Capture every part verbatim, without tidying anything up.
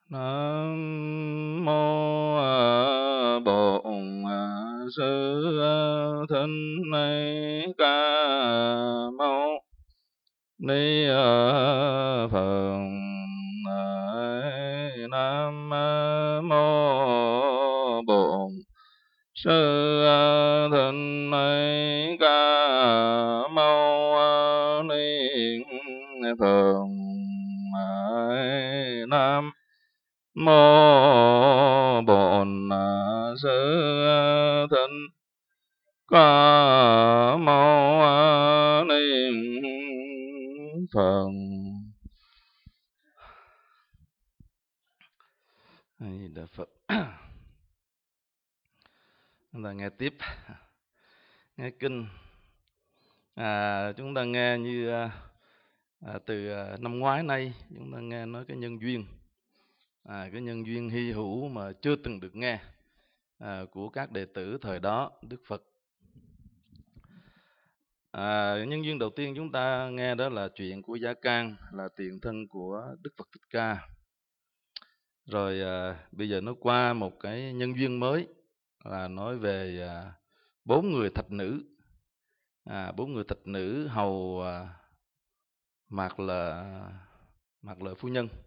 Nam mô Bổn Sư Thích Ca Mâu Ni Phật. Nam mô Bổn Sư Thích Ca Mâu Ni Phật. Nam mô Bổn Sư Thích Ca Mâu Ni Phật. A Di Đà Phật. Chúng ta nghe tiếp, nghe kinh. À, chúng ta nghe như à, từ năm ngoái nay chúng ta nghe nói cái nhân duyên, à, cái nhân duyên hy hữu mà chưa từng được nghe à, của các đệ tử thời đó Đức Phật. À, nhân duyên đầu tiên chúng ta nghe đó là chuyện của Gia Can, là tiền thân của Đức Phật Thích Ca. Rồi à, bây giờ nó qua một cái nhân duyên mới là nói về à, bốn người thạch nữ, à, bốn người thạch nữ hầu à, Mạc Lợi Mạc Lợi phu nhân.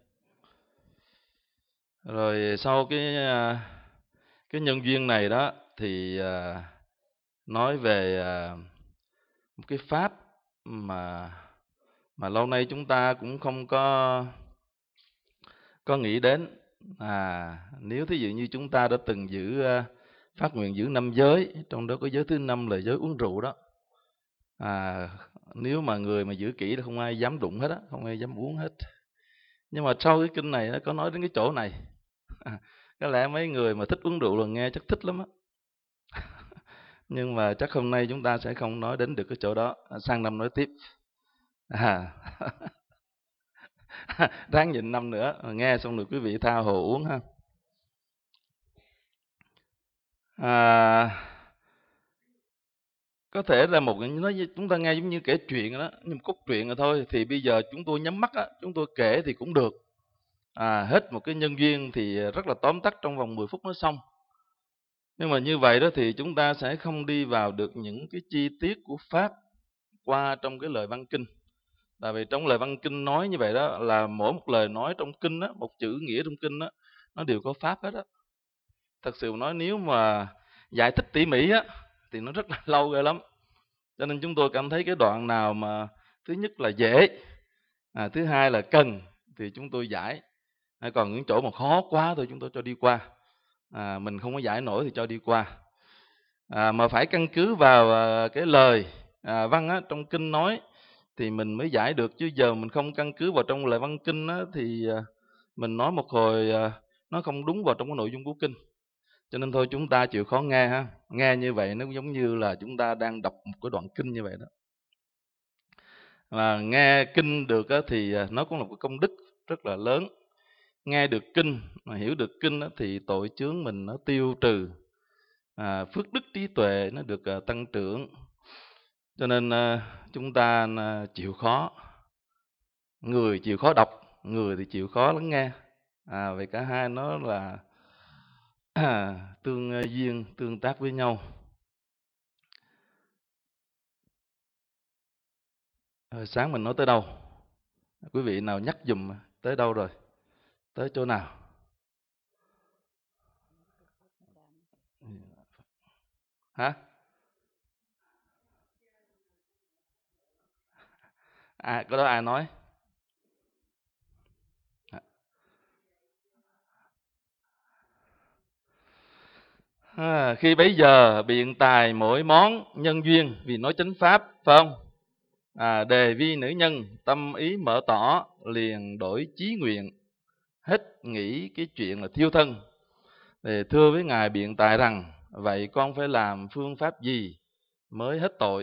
Rồi sau cái à, cái nhân duyên này đó thì à, nói về à, một cái pháp mà mà lâu nay chúng ta cũng không có có nghĩ đến. À, nếu thí dụ như chúng ta đã từng giữ phát nguyện giữ năm giới, trong đó có giới thứ năm là giới uống rượu đó. À, nếu mà người mà giữ kỹ là không ai dám đụng hết á, không ai dám uống hết. Nhưng mà sau cái kinh này nó có nói đến cái chỗ này. À, có lẽ mấy người mà thích uống rượu là nghe chắc thích lắm á. Nhưng mà chắc hôm nay chúng ta sẽ không nói đến được cái chỗ đó, à, sang năm nói tiếp. À. Ráng nhịn năm nữa, nghe xong được quý vị tha hồ uống ha. À, có thể là một nó chúng ta nghe giống như kể chuyện đó, nhưng cốt truyện rồi thôi. Thì bây giờ chúng tôi nhắm mắt á, chúng tôi kể thì cũng được. À, hết một cái nhân duyên thì rất là tóm tắt trong vòng mười phút nó xong. Nhưng mà như vậy đó thì chúng ta sẽ không đi vào được những cái chi tiết của pháp qua trong cái lời văn kinh. Tại vì trong lời văn kinh nói như vậy đó là mỗi một lời nói trong kinh đó, một chữ nghĩa trong kinh đó, nó đều có pháp hết á. Thật sự nói nếu mà giải thích tỉ mỉ á thì nó rất là lâu rồi lắm. Cho nên chúng tôi cảm thấy cái đoạn nào mà thứ nhất là dễ, à, thứ hai là cần thì chúng tôi giải. À, còn những chỗ mà khó quá thôi chúng tôi cho đi qua. À, mình không có giải nổi thì cho đi qua. À, mà phải căn cứ vào à, cái lời à, văn á, trong kinh nói thì mình mới giải được. Chứ giờ mình không căn cứ vào trong lời văn kinh á, thì à, mình nói một hồi à, nó không đúng vào trong cái nội dung của kinh. Cho nên thôi chúng ta chịu khó nghe ha. Nghe như vậy nó giống như là chúng ta đang đọc một cái đoạn kinh như vậy đó. Mà nghe kinh được á, thì nó cũng là một công đức rất là lớn. Nghe được kinh, mà hiểu được kinh á, thì tội chướng mình nó tiêu trừ, à, phước đức trí tuệ nó được à, tăng trưởng. Cho nên à, chúng ta à, chịu khó. Người chịu khó đọc, người thì chịu khó lắng nghe. À, vậy cả hai nó là à, tương duyên, tương tác với nhau. Hồi sáng mình nói tới đâu? Quý vị nào nhắc dùm tới đâu rồi? Tới chỗ nào? Hả? À, có đó ai nói? À, khi bấy giờ biện tài mỗi món nhân duyên vì nói chánh pháp, phải không? À, đề vi nữ nhân tâm ý mở tỏ, liền đổi chí nguyện, hết nghĩ cái chuyện là thiêu thân. Thì thưa với ngài biện tài rằng, vậy con phải làm phương pháp gì mới hết tội?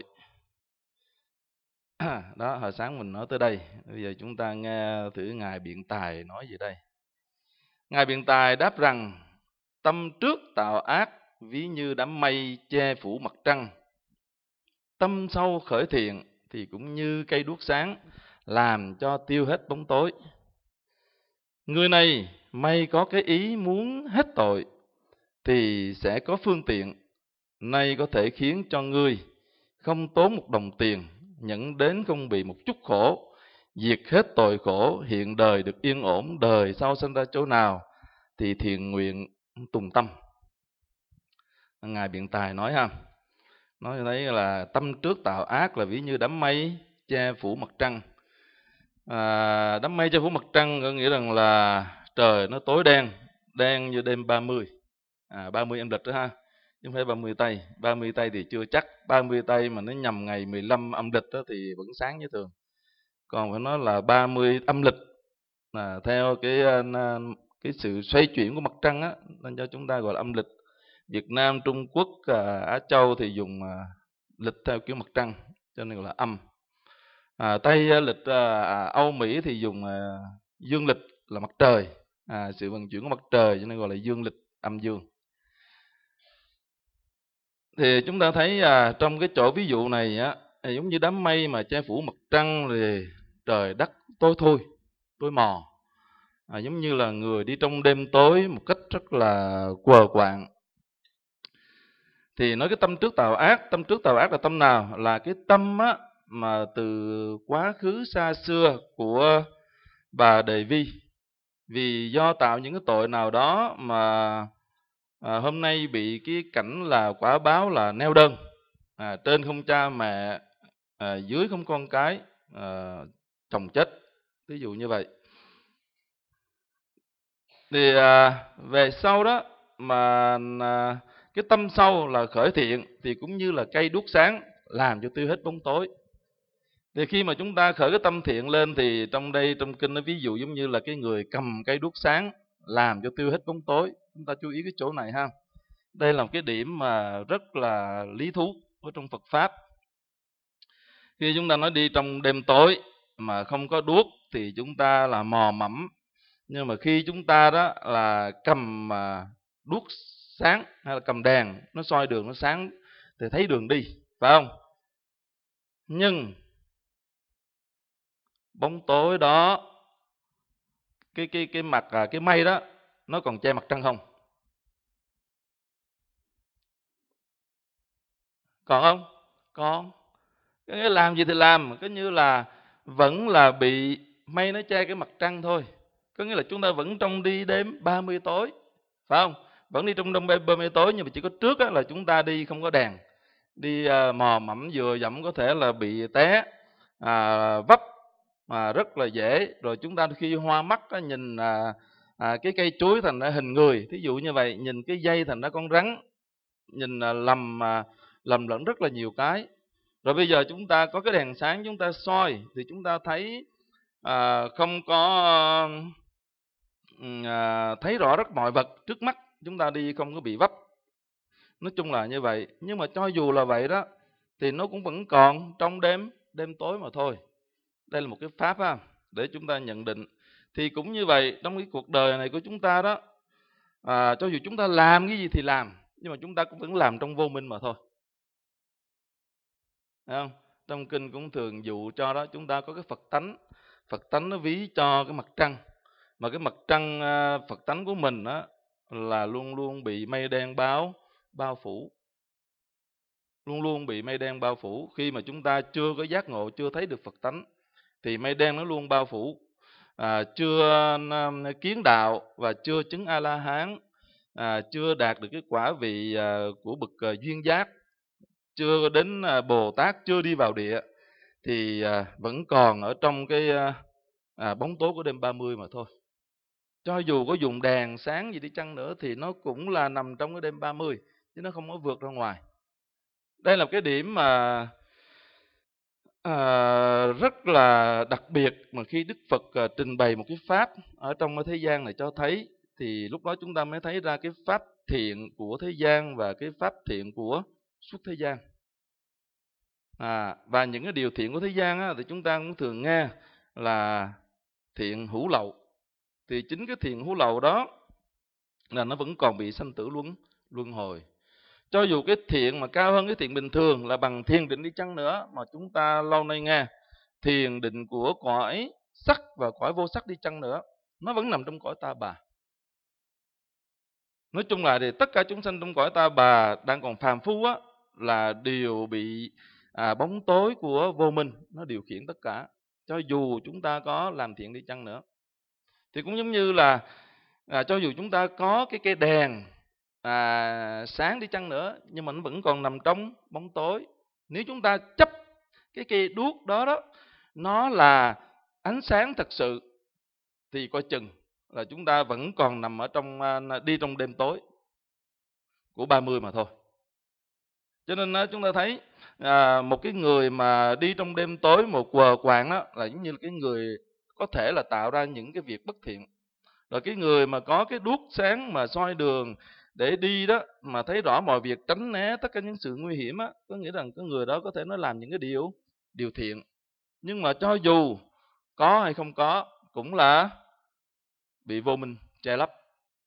Đó, hồi sáng mình nói tới đây. Bây giờ chúng ta nghe thử ngài biện tài nói gì đây. Ngài biện tài đáp rằng, tâm trước tạo ác ví như đám mây che phủ mặt trăng, tâm sau khởi thiện thì cũng như cây đuốc sáng, làm cho tiêu hết bóng tối. Người này may có cái ý muốn hết tội, thì sẽ có phương tiện, nay có thể khiến cho ngươi không tốn một đồng tiền, nhẫn đến không bị một chút khổ, diệt hết tội khổ, hiện đời được yên ổn, đời sau sinh ra chỗ nào thì thiện nguyện tùng tâm. Ngài Biện Tài nói ha, nói thấy là tâm trước tạo ác là ví như đám mây che phủ mặt trăng. À, đám mây che phủ mặt trăng có nghĩa rằng là trời nó tối đen, đen như đêm ba mươi, à, ba mươi âm lịch đó ha, chứ không phải ba mươi tây. ba mươi tây thì chưa chắc, ba mươi tây mà nó nhằm ngày mười lăm âm lịch đó thì vẫn sáng như thường. Còn phải nói là ba mươi âm lịch, à, theo cái cái sự xoay chuyển của mặt trăng á, nên cho chúng ta gọi là âm lịch. Việt Nam, Trung Quốc, à, Á Châu thì dùng à, lịch theo kiểu mặt trăng, cho nên gọi là âm. À, Tây lịch à, Âu Mỹ thì dùng à, dương lịch là mặt trời, à, sự vận chuyển của mặt trời, cho nên gọi là dương lịch, âm dương. Thì chúng ta thấy à, trong cái chỗ ví dụ này á, giống như đám mây mà che phủ mặt trăng thì trời đất tối thui, tối mò, à, giống như là người đi trong đêm tối một cách rất là quờ quạng. Thì nói cái tâm trước tạo ác, tâm trước tạo ác là tâm nào? Là cái tâm á, mà từ quá khứ xa xưa của bà Đề Vi, vì do tạo những cái tội nào đó mà à, hôm nay bị cái cảnh là quả báo là neo đơn, à, trên không cha mẹ, à, dưới không con cái, à, chồng chết, ví dụ như vậy. Thì à, về sau đó mà à, cái tâm sâu là khởi thiện thì cũng như là cây đuốc sáng làm cho tiêu hết bóng tối. Thì khi mà chúng ta khởi cái tâm thiện lên thì trong đây trong kinh nó ví dụ giống như là cái người cầm cây đuốc sáng làm cho tiêu hết bóng tối. Chúng ta chú ý cái chỗ này ha. Đây là một cái điểm mà rất là lý thú ở trong Phật Pháp. Khi chúng ta nói đi trong đêm tối mà không có đuốc thì chúng ta là mò mẫm. Nhưng mà khi chúng ta đó là cầm mà đuốc sáng hay là cầm đèn nó soi đường nó sáng thì thấy đường đi, phải không? Nhưng bóng tối đó, cái cái cái mặt à, cái mây đó nó còn che mặt trăng không? Còn không? Còn. Cái làm gì thì làm, cứ như là vẫn là bị mây nó che cái mặt trăng thôi. Có nghĩa là chúng ta vẫn trong đi đêm ba mươi tối, phải không? Vẫn đi trong đêm ba mươi tối, nhưng mà chỉ có trước là chúng ta đi không có đèn, đi à, mò mẫm vừa dẫm có thể là bị té, à, vấp mà rất là dễ. Rồi chúng ta khi hoa mắt á, nhìn à, à, cái cây chuối thành ra hình người, thí dụ như vậy, nhìn cái dây thành ra con rắn, nhìn à, lầm à, lầm lẫn rất là nhiều cái. Rồi bây giờ chúng ta có cái đèn sáng chúng ta soi thì chúng ta thấy à, không có à, thấy rõ rất mọi vật trước mắt, chúng ta đi không có bị vấp. Nói chung là như vậy. Nhưng mà cho dù là vậy đó thì nó cũng vẫn còn trong đêm đêm tối mà thôi. Đây là một cái pháp ha, để chúng ta nhận định. Thì cũng như vậy, trong cái cuộc đời này của chúng ta đó, à, cho dù chúng ta làm cái gì thì làm, nhưng mà chúng ta cũng vẫn làm trong vô minh mà thôi. Thấy không? Trong kinh cũng thường dụ cho đó, chúng ta có cái Phật tánh. Phật tánh nó ví cho cái mặt trăng. Mà cái mặt trăng Phật tánh của mình đó là luôn luôn bị mây đen bao bao phủ. Luôn luôn bị mây đen bao phủ. Khi mà chúng ta chưa có giác ngộ, chưa thấy được Phật tánh thì mây đen nó luôn bao phủ. À, chưa kiến đạo và chưa chứng A-la-hán, à, chưa đạt được cái quả vị à, của bậc à, duyên giác, chưa đến à, Bồ Tát, chưa đi vào địa thì à, vẫn còn ở trong cái à, à, bóng tối của đêm ba mươi mà thôi. Cho dù có dùng đèn sáng gì đi chăng nữa thì nó cũng là nằm trong cái đêm ba mươi, chứ nó không có vượt ra ngoài. Đây là cái điểm mà à, rất là đặc biệt mà khi Đức Phật à, trình bày một cái pháp ở trong cái thế gian này cho thấy, thì lúc đó chúng ta mới thấy ra cái pháp thiện của thế gian và cái pháp thiện của suốt thế gian. À, và những cái điều thiện của thế gian á, thì chúng ta cũng thường nghe là thiện hữu lậu. Thì chính cái thiện hữu lậu đó là nó vẫn còn bị sanh tử luân luân hồi. Cho dù cái thiện mà cao hơn cái thiện bình thường là bằng thiền định đi chăng nữa, mà chúng ta lâu nay nghe thiền định của cõi sắc và cõi vô sắc đi chăng nữa, nó vẫn nằm trong cõi ta bà. Nói chung là thì tất cả chúng sanh trong cõi ta bà đang còn phàm phu á, là đều bị à, bóng tối của vô minh nó điều khiển tất cả. Cho dù chúng ta có làm thiện đi chăng nữa, thì cũng giống như là à, cho dù chúng ta có cái cây đèn à, sáng đi chăng nữa, nhưng mà nó vẫn còn nằm trong bóng tối. Nếu chúng ta chấp cái cây đuốc đó đó nó là ánh sáng thật sự, thì coi chừng là chúng ta vẫn còn nằm ở trong đi trong đêm tối của ba mươi mà thôi. Cho nên chúng ta thấy à, một cái người mà đi trong đêm tối một quờ quạng đó là giống như cái người có thể là tạo ra những cái việc bất thiện. Rồi cái người mà có cái đuốc sáng mà soi đường để đi đó, mà thấy rõ mọi việc, tránh né tất cả những sự nguy hiểm á, có nghĩa rằng cái người đó có thể nó làm những cái điều điều thiện. Nhưng mà cho dù có hay không có cũng là bị vô minh che lấp.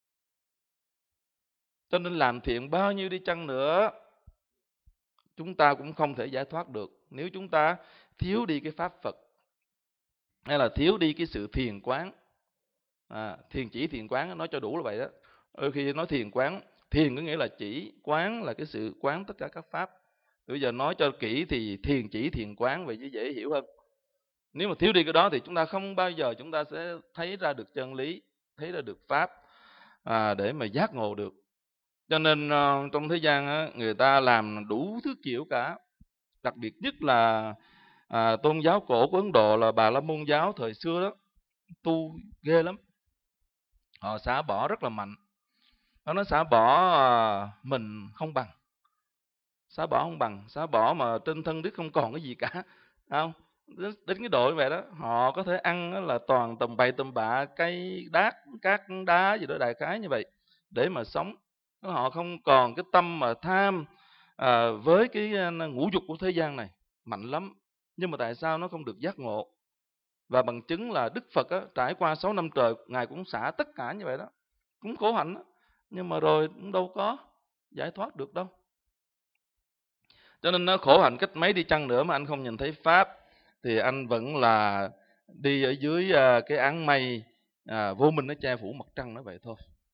Cho nên làm thiện bao nhiêu đi chăng nữa, chúng ta cũng không thể giải thoát được nếu chúng ta thiếu đi cái pháp Phật, hay là thiếu đi cái sự thiền quán. À, thiền chỉ thiền quán nói cho đủ là vậy đó. Đôi khi nói thiền quán, thiền có nghĩa là chỉ, quán là cái sự quán tất cả các pháp. Bây giờ nói cho kỹ thì thiền chỉ thiền quán vậy chứ dễ hiểu hơn. Nếu mà thiếu đi cái đó thì chúng ta không bao giờ chúng ta sẽ thấy ra được chân lý, thấy ra được pháp à, để mà giác ngộ được. Cho nên uh, trong thế gian á, người ta làm đủ thứ kiểu cả. Đặc biệt nhất là à, tôn giáo cổ của Ấn Độ là Bà La Môn giáo thời xưa đó, tu ghê lắm. Họ xả bỏ rất là mạnh. Nó nói xả bỏ à, mình không bằng, xả bỏ không bằng, xả bỏ mà trên thân đứt không còn cái gì cả, không? Đến, đến cái độ như vậy đó, họ có thể ăn là toàn tầm bậy tầm bạ, cây đát, cát đá gì đó, đại khái như vậy để mà sống. Họ không còn cái tâm mà tham à, với cái ngũ dục của thế gian này mạnh lắm. Nhưng mà tại sao nó không được giác ngộ? Và bằng chứng là Đức Phật á, trải qua sáu năm trời Ngài cũng xả tất cả như vậy đó, cũng khổ hạnh đó, nhưng mà rồi cũng đâu có giải thoát được đâu. Cho nên nó khổ hạnh cách mấy đi chăng nữa mà anh không nhìn thấy pháp, thì anh vẫn là đi ở dưới cái áng mây à, vô minh nó che phủ mặt trăng, nó vậy thôi.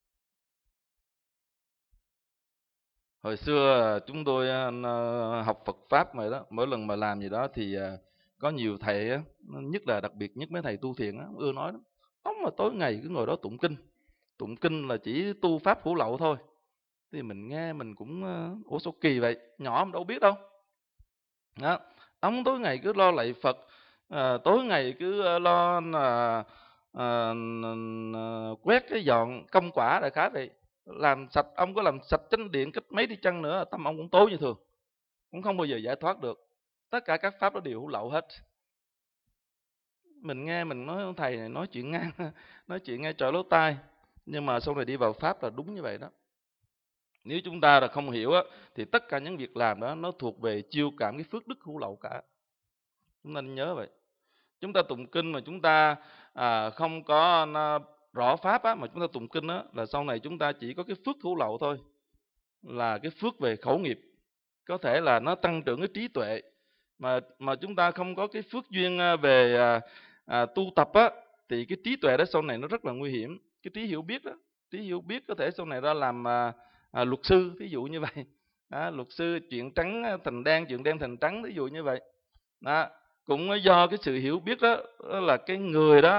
Hồi xưa chúng tôi học Phật pháp mà đó, mỗi lần mà làm gì đó thì có nhiều thầy á, nhất là đặc biệt nhất mấy thầy tu thiền á, ưa nói lắm. Ông mà tối ngày cứ ngồi đó tụng kinh, tụng kinh là chỉ tu pháp hữu lậu thôi. Thì mình nghe mình cũng ủa sao kỳ vậy, nhỏ mà đâu biết đâu. Đó, ông tối ngày cứ lo lạy Phật, à, tối ngày cứ lo à, à, à, quét cái dọn công quả đại khái vậy. Làm sạch, ông có làm sạch chánh điện cách mấy đi chăng nữa, tâm ông cũng tối như thường, cũng không bao giờ giải thoát được. Tất cả các pháp đó đều hữu lậu hết. Mình nghe mình nói thầy này nói chuyện ngang, nói chuyện nghe trò lỗ tai, nhưng mà sau này đi vào pháp là đúng như vậy đó. Nếu chúng ta là không hiểu á, thì tất cả những việc làm đó nó thuộc về chiêu cảm cái phước đức hữu lậu cả. Chúng ta nên nhớ vậy. Chúng ta tụng kinh mà chúng ta à, không có à, rõ pháp á, mà chúng ta tụng kinh á, là sau này chúng ta chỉ có cái phước hữu lậu thôi, là cái phước về khẩu nghiệp. Có thể là nó tăng trưởng cái trí tuệ, mà mà chúng ta không có cái phước duyên về à, à, tu tập á, thì cái trí tuệ đó sau này nó rất là nguy hiểm. Cái trí hiểu biết đó, trí hiểu biết có thể sau này ra làm à, à, luật sư, ví dụ như vậy. À, luật sư chuyện trắng thành đen, chuyện đen thành trắng, ví dụ như vậy. Đó, cũng do cái sự hiểu biết đó, đó là cái người đó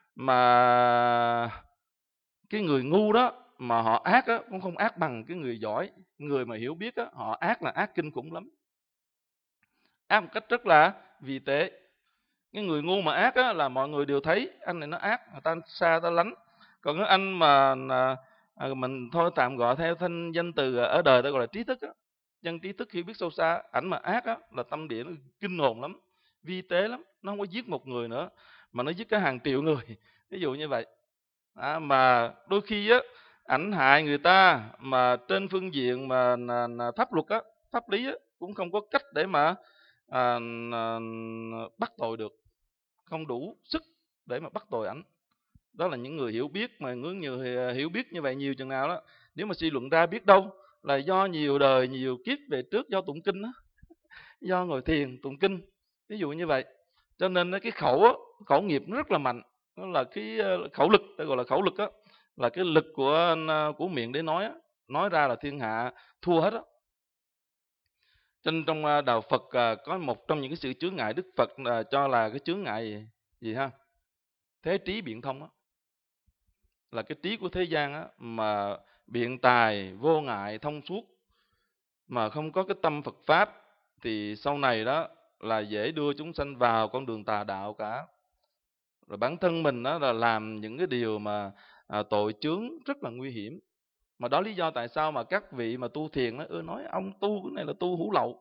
mà cái người ngu đó mà họ ác á, cũng không ác bằng cái người giỏi. Người mà hiểu biết á, họ ác là ác kinh khủng lắm, ác một cách rất là vi tế. Cái người ngu mà ác á, là mọi người đều thấy anh này nó ác, người ta xa ta lánh. Còn cái anh mà à, mình thôi tạm gọi theo thanh danh từ ở đời ta gọi là trí thức á, dân trí thức hiểu biết sâu xa, ảnh mà ác á, là tâm địa nó kinh hồn lắm, vi tế lắm. Nó không có giết một người nữa, mà nó giết cả hàng triệu người, ví dụ như vậy. À, mà đôi khi á, ảnh hại người ta mà trên phương diện mà pháp luật á, pháp lý á, cũng không có cách để mà à, à, bắt tội được, không đủ sức để mà bắt tội ảnh. Đó là những người hiểu biết, mà ngưỡng nhiều hiểu biết như vậy nhiều chừng nào đó, nếu mà suy luận ra biết đâu là do nhiều đời nhiều kiếp về trước do tụng kinh đó, do ngồi thiền tụng kinh, ví dụ như vậy. Cho nên cái khẩu á, khẩu nghiệp nó rất là mạnh, nó là cái khẩu lực, ta gọi là khẩu lực á, là cái lực của của miệng để nói á, nói ra là thiên hạ thua hết á. Trên trong đạo Phật có một trong những cái sự chướng ngại Đức Phật cho là cái chướng ngại gì, gì ha? Thế trí biện thông á, là cái trí của thế gian á, mà biện tài vô ngại thông suốt mà không có cái tâm Phật pháp thì sau này đó là dễ đưa chúng sanh vào con đường tà đạo cả. Rồi bản thân mình đó là làm những cái điều mà à, tội chướng rất là nguy hiểm. Mà đó lý do tại sao mà các vị mà tu thiền nó ưa nói ông tu cái này là tu hữu lậu.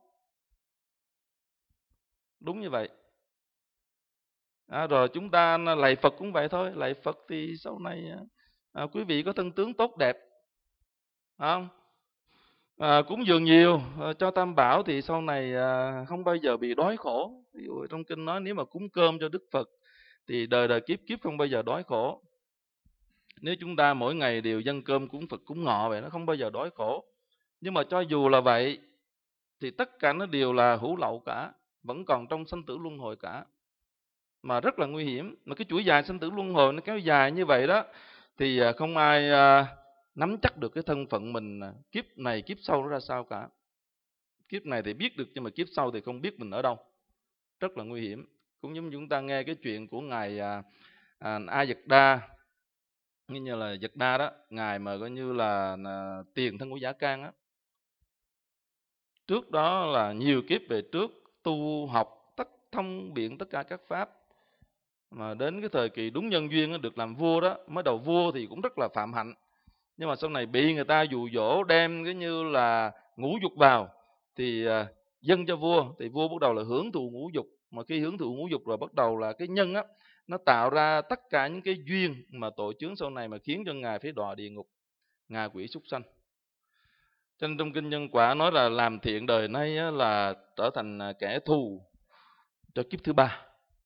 Đúng như vậy. À, rồi chúng ta lạy Phật cũng vậy thôi. Lạy Phật thì sau này à, quý vị có thân tướng tốt đẹp, không? À, cúng dường nhiều à, cho Tam Bảo thì sau này à, không bao giờ bị đói khổ. Ví dụ trong kinh nói nếu mà cúng cơm cho Đức Phật thì đời đời kiếp kiếp không bao giờ đói khổ. Nếu chúng ta mỗi ngày đều dâng cơm cúng Phật cúng ngọ vậy nó không bao giờ đói khổ. Nhưng mà cho dù là vậy thì tất cả nó đều là hữu lậu cả, vẫn còn trong sanh tử luân hồi cả, mà rất là nguy hiểm. Mà cái chuỗi dài sanh tử luân hồi nó kéo dài như vậy đó thì không ai à, nắm chắc được cái thân phận mình kiếp này kiếp sau nó ra sao cả. Kiếp này thì biết được nhưng mà kiếp sau thì không biết mình ở đâu, rất là nguy hiểm. Cũng giống chúng ta nghe cái chuyện của ngài à, à, A Dật Đa, như, như là Dật Đa đó, ngài mà coi như là, là tiền thân của Giả Can á. Trước đó là nhiều kiếp về trước tu học tất thông biện tất cả các pháp, mà đến cái thời kỳ đúng nhân duyên được làm vua đó. Mới đầu vua thì cũng rất là phạm hạnh, nhưng mà sau này bị người ta dụ dỗ đem cái như là ngũ dục vào thì à, dâng cho vua, thì vua bắt đầu là hưởng thụ ngũ dục. Mà khi hưởng thụ ngũ dục rồi bắt đầu là cái nhân á, nó tạo ra tất cả những cái duyên mà tội chướng sau này mà khiến cho ngài phải đọa địa ngục, ngạ quỷ súc sanh. Cho nên trong kinh Nhân Quả nói là làm thiện đời nay á, là trở thành kẻ thù cho kiếp thứ ba.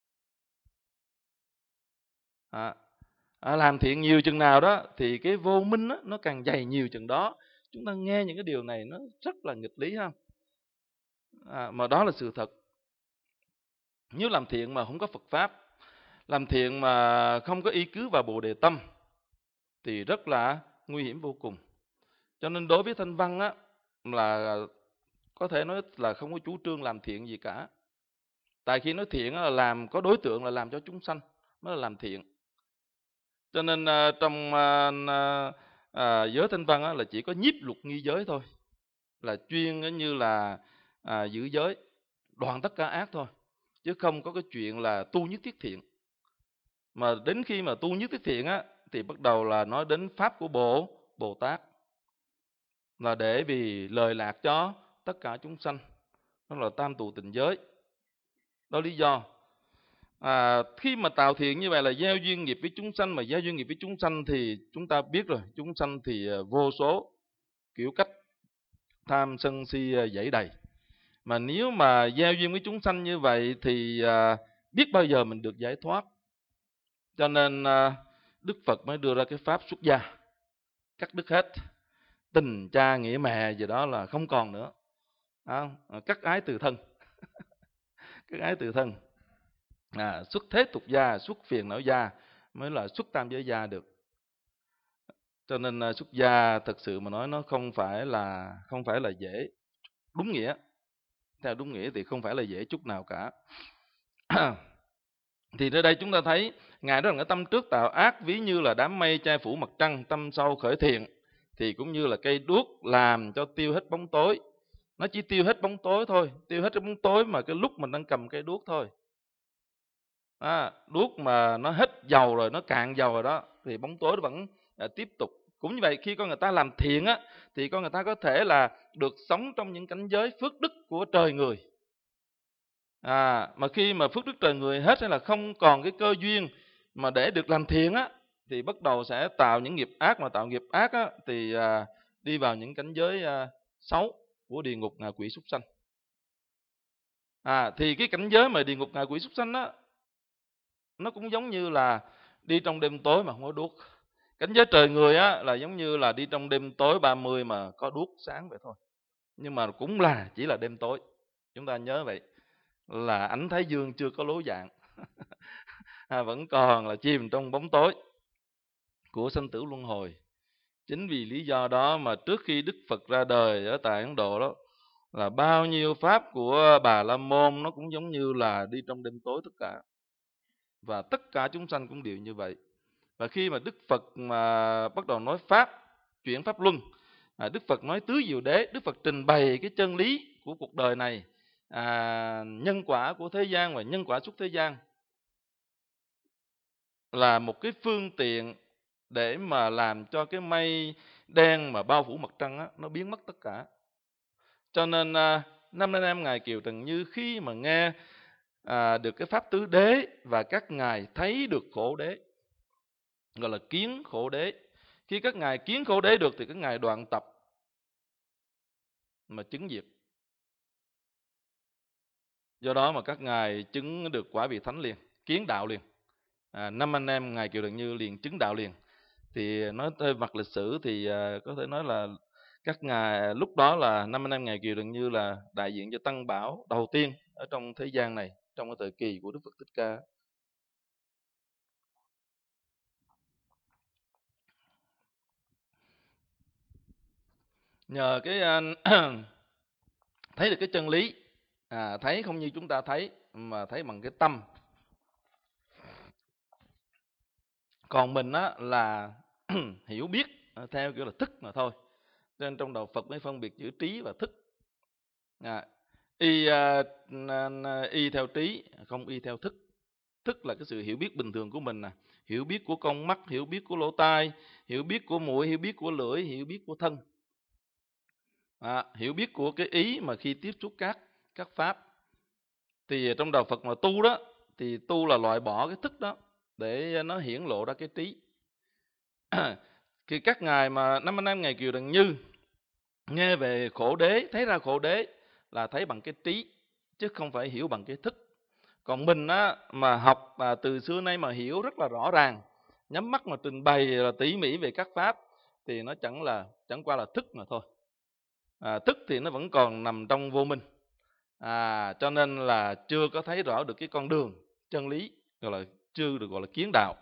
À, à, làm thiện nhiều chừng nào đó thì cái vô minh á, nó càng dày nhiều chừng đó. Chúng ta nghe những cái điều này nó rất là nghịch lý ha. À, mà đó là sự thật. Nếu làm thiện mà không có Phật pháp, làm thiện mà không có y cứ vào Bồ Đề Tâm thì rất là nguy hiểm vô cùng. Cho nên đối với Thanh Văn á, là có thể nói là không có chủ trương làm thiện gì cả. Tại khi nói thiện là làm có đối tượng là làm cho chúng sanh mới là làm thiện. Cho nên uh, trong uh, uh, giới Thanh Văn á, là chỉ có nhiếp luật nghi giới thôi, là chuyên như là uh, giữ giới, đoạn tất cả ác thôi, chứ không có cái chuyện là tu nhất thiết thiện. Mà đến khi mà tu nhất thiết thiện á, thì bắt đầu là nói đến pháp của Bồ Bồ Tát, là để vì lời lạc cho tất cả chúng sanh, đó là tam tụ tình giới. Đó lý do à, khi mà tạo thiện như vậy là gieo duyên nghiệp với chúng sanh. Mà gieo duyên nghiệp với chúng sanh thì chúng ta biết rồi, chúng sanh thì vô số kiểu cách, tham sân si dẫy đầy. Mà nếu mà gieo duyên với chúng sanh như vậy thì à, biết bao giờ mình được giải thoát. Cho nên à, Đức Phật mới đưa ra cái pháp xuất gia, cắt đứt hết tình cha nghĩa mẹ gì đó là không còn nữa, à, cắt ái từ thân cắt ái từ thân à, xuất thế tục gia, xuất phiền não gia mới là xuất tam giới gia được. Cho nên uh, xuất gia thật sự mà nói nó không phải là không phải là dễ. Đúng nghĩa, theo đúng nghĩa thì không phải là dễ chút nào cả. Thì nơi đây chúng ta thấy ngài nói rằng cái tâm trước tạo ác ví như là đám mây che phủ mặt trăng, tâm sau khởi thiện thì cũng như là cây đuốc làm cho tiêu hết bóng tối. Nó chỉ tiêu hết bóng tối thôi, tiêu hết cái bóng tối mà cái lúc mình đang cầm cây đuốc thôi. À, đuốc mà nó hết dầu rồi, nó cạn dầu rồi đó thì bóng tối nó vẫn à, tiếp tục. Cũng như vậy, khi con người ta làm thiện á thì con người ta có thể là được sống trong những cảnh giới phước đức của trời người. À, mà khi mà phước đức trời người hết hay là không còn cái cơ duyên mà để được làm thiện á thì bắt đầu sẽ tạo những nghiệp ác. Mà tạo nghiệp ác á thì à, đi vào những cảnh giới à, xấu của địa ngục, ngạ quỷ súc sanh. À, thì cái cảnh giới mà địa ngục, ngạ quỷ súc sanh á, nó cũng giống như là đi trong đêm tối mà không có đuốc. Cảnh giới trời người á là giống như là đi trong đêm tối ba mươi mà có đuốc sáng vậy thôi. Nhưng mà cũng là chỉ là đêm tối. Chúng ta nhớ vậy, là ánh thái dương chưa có lố dạng à, vẫn còn là chìm trong bóng tối. của sanh tử luân hồi. Chính vì lý do đó mà trước khi Đức Phật ra đời ở tại Ấn Độ đó, là bao nhiêu pháp của Bà La Môn nó cũng giống như là đi trong đêm tối tất cả. Và tất cả chúng sanh cũng đều như vậy. Và khi mà Đức Phật mà bắt đầu nói pháp, chuyển pháp luân, à, Đức Phật nói tứ diệu đế, Đức Phật trình bày cái chân lý của cuộc đời này, à, nhân quả của thế gian và nhân quả xuất thế gian, là một cái phương tiện để mà làm cho cái mây đen mà bao phủ mặt trăng á, nó biến mất tất cả. Cho nên à, năm anh em ngài Kiều Trần Như khi mà nghe à, được cái pháp tứ đế và các ngài thấy được khổ đế, gọi là kiến khổ đế. Khi các ngài kiến khổ đế được thì các ngài đoạn tập mà chứng diệt. Do đó mà các ngài chứng được quả vị thánh liền, kiến đạo liền. À, năm anh em ngài Kiều Trần Như liền chứng đạo liền. Thì nói tới mặt lịch sử thì à, có thể nói là các ngài lúc đó là năm anh em ngài Kiều Trần Như là đại diện cho tăng bảo đầu tiên ở trong thế gian này, trong cái thời kỳ của Đức Phật Thích Ca. Nhờ cái thấy được cái chân lý, à, thấy không như chúng ta thấy mà thấy bằng cái tâm. Còn mình á là hiểu biết theo kiểu là thức mà thôi. Nên trong đạo Phật mới phân biệt giữa trí và thức. À, y à, y theo trí, không y theo thức. Thức là cái sự hiểu biết bình thường của mình nè, hiểu biết của con mắt, hiểu biết của lỗ tai, hiểu biết của mũi, hiểu biết của lưỡi, hiểu biết của thân. À, hiểu biết của cái ý mà khi tiếp xúc các các pháp. Thì trong đạo Phật mà tu đó, thì tu là loại bỏ cái thức đó để nó hiển lộ ra cái trí. Thì các ngài mà năm anh em ngài Kiều Trần Như nghe về khổ đế, thấy ra khổ đế là thấy bằng cái trí, chứ không phải hiểu bằng cái thức. Còn mình á, mà học à, từ xưa nay mà hiểu rất là rõ ràng, nhắm mắt mà trình bày là tỉ mỉ về các pháp, thì nó chẳng là chẳng qua là thức mà thôi. À, thức thì nó vẫn còn nằm trong vô minh, à, cho nên là chưa có thấy rõ được cái con đường chân lý, gọi là chưa được gọi là kiến đạo.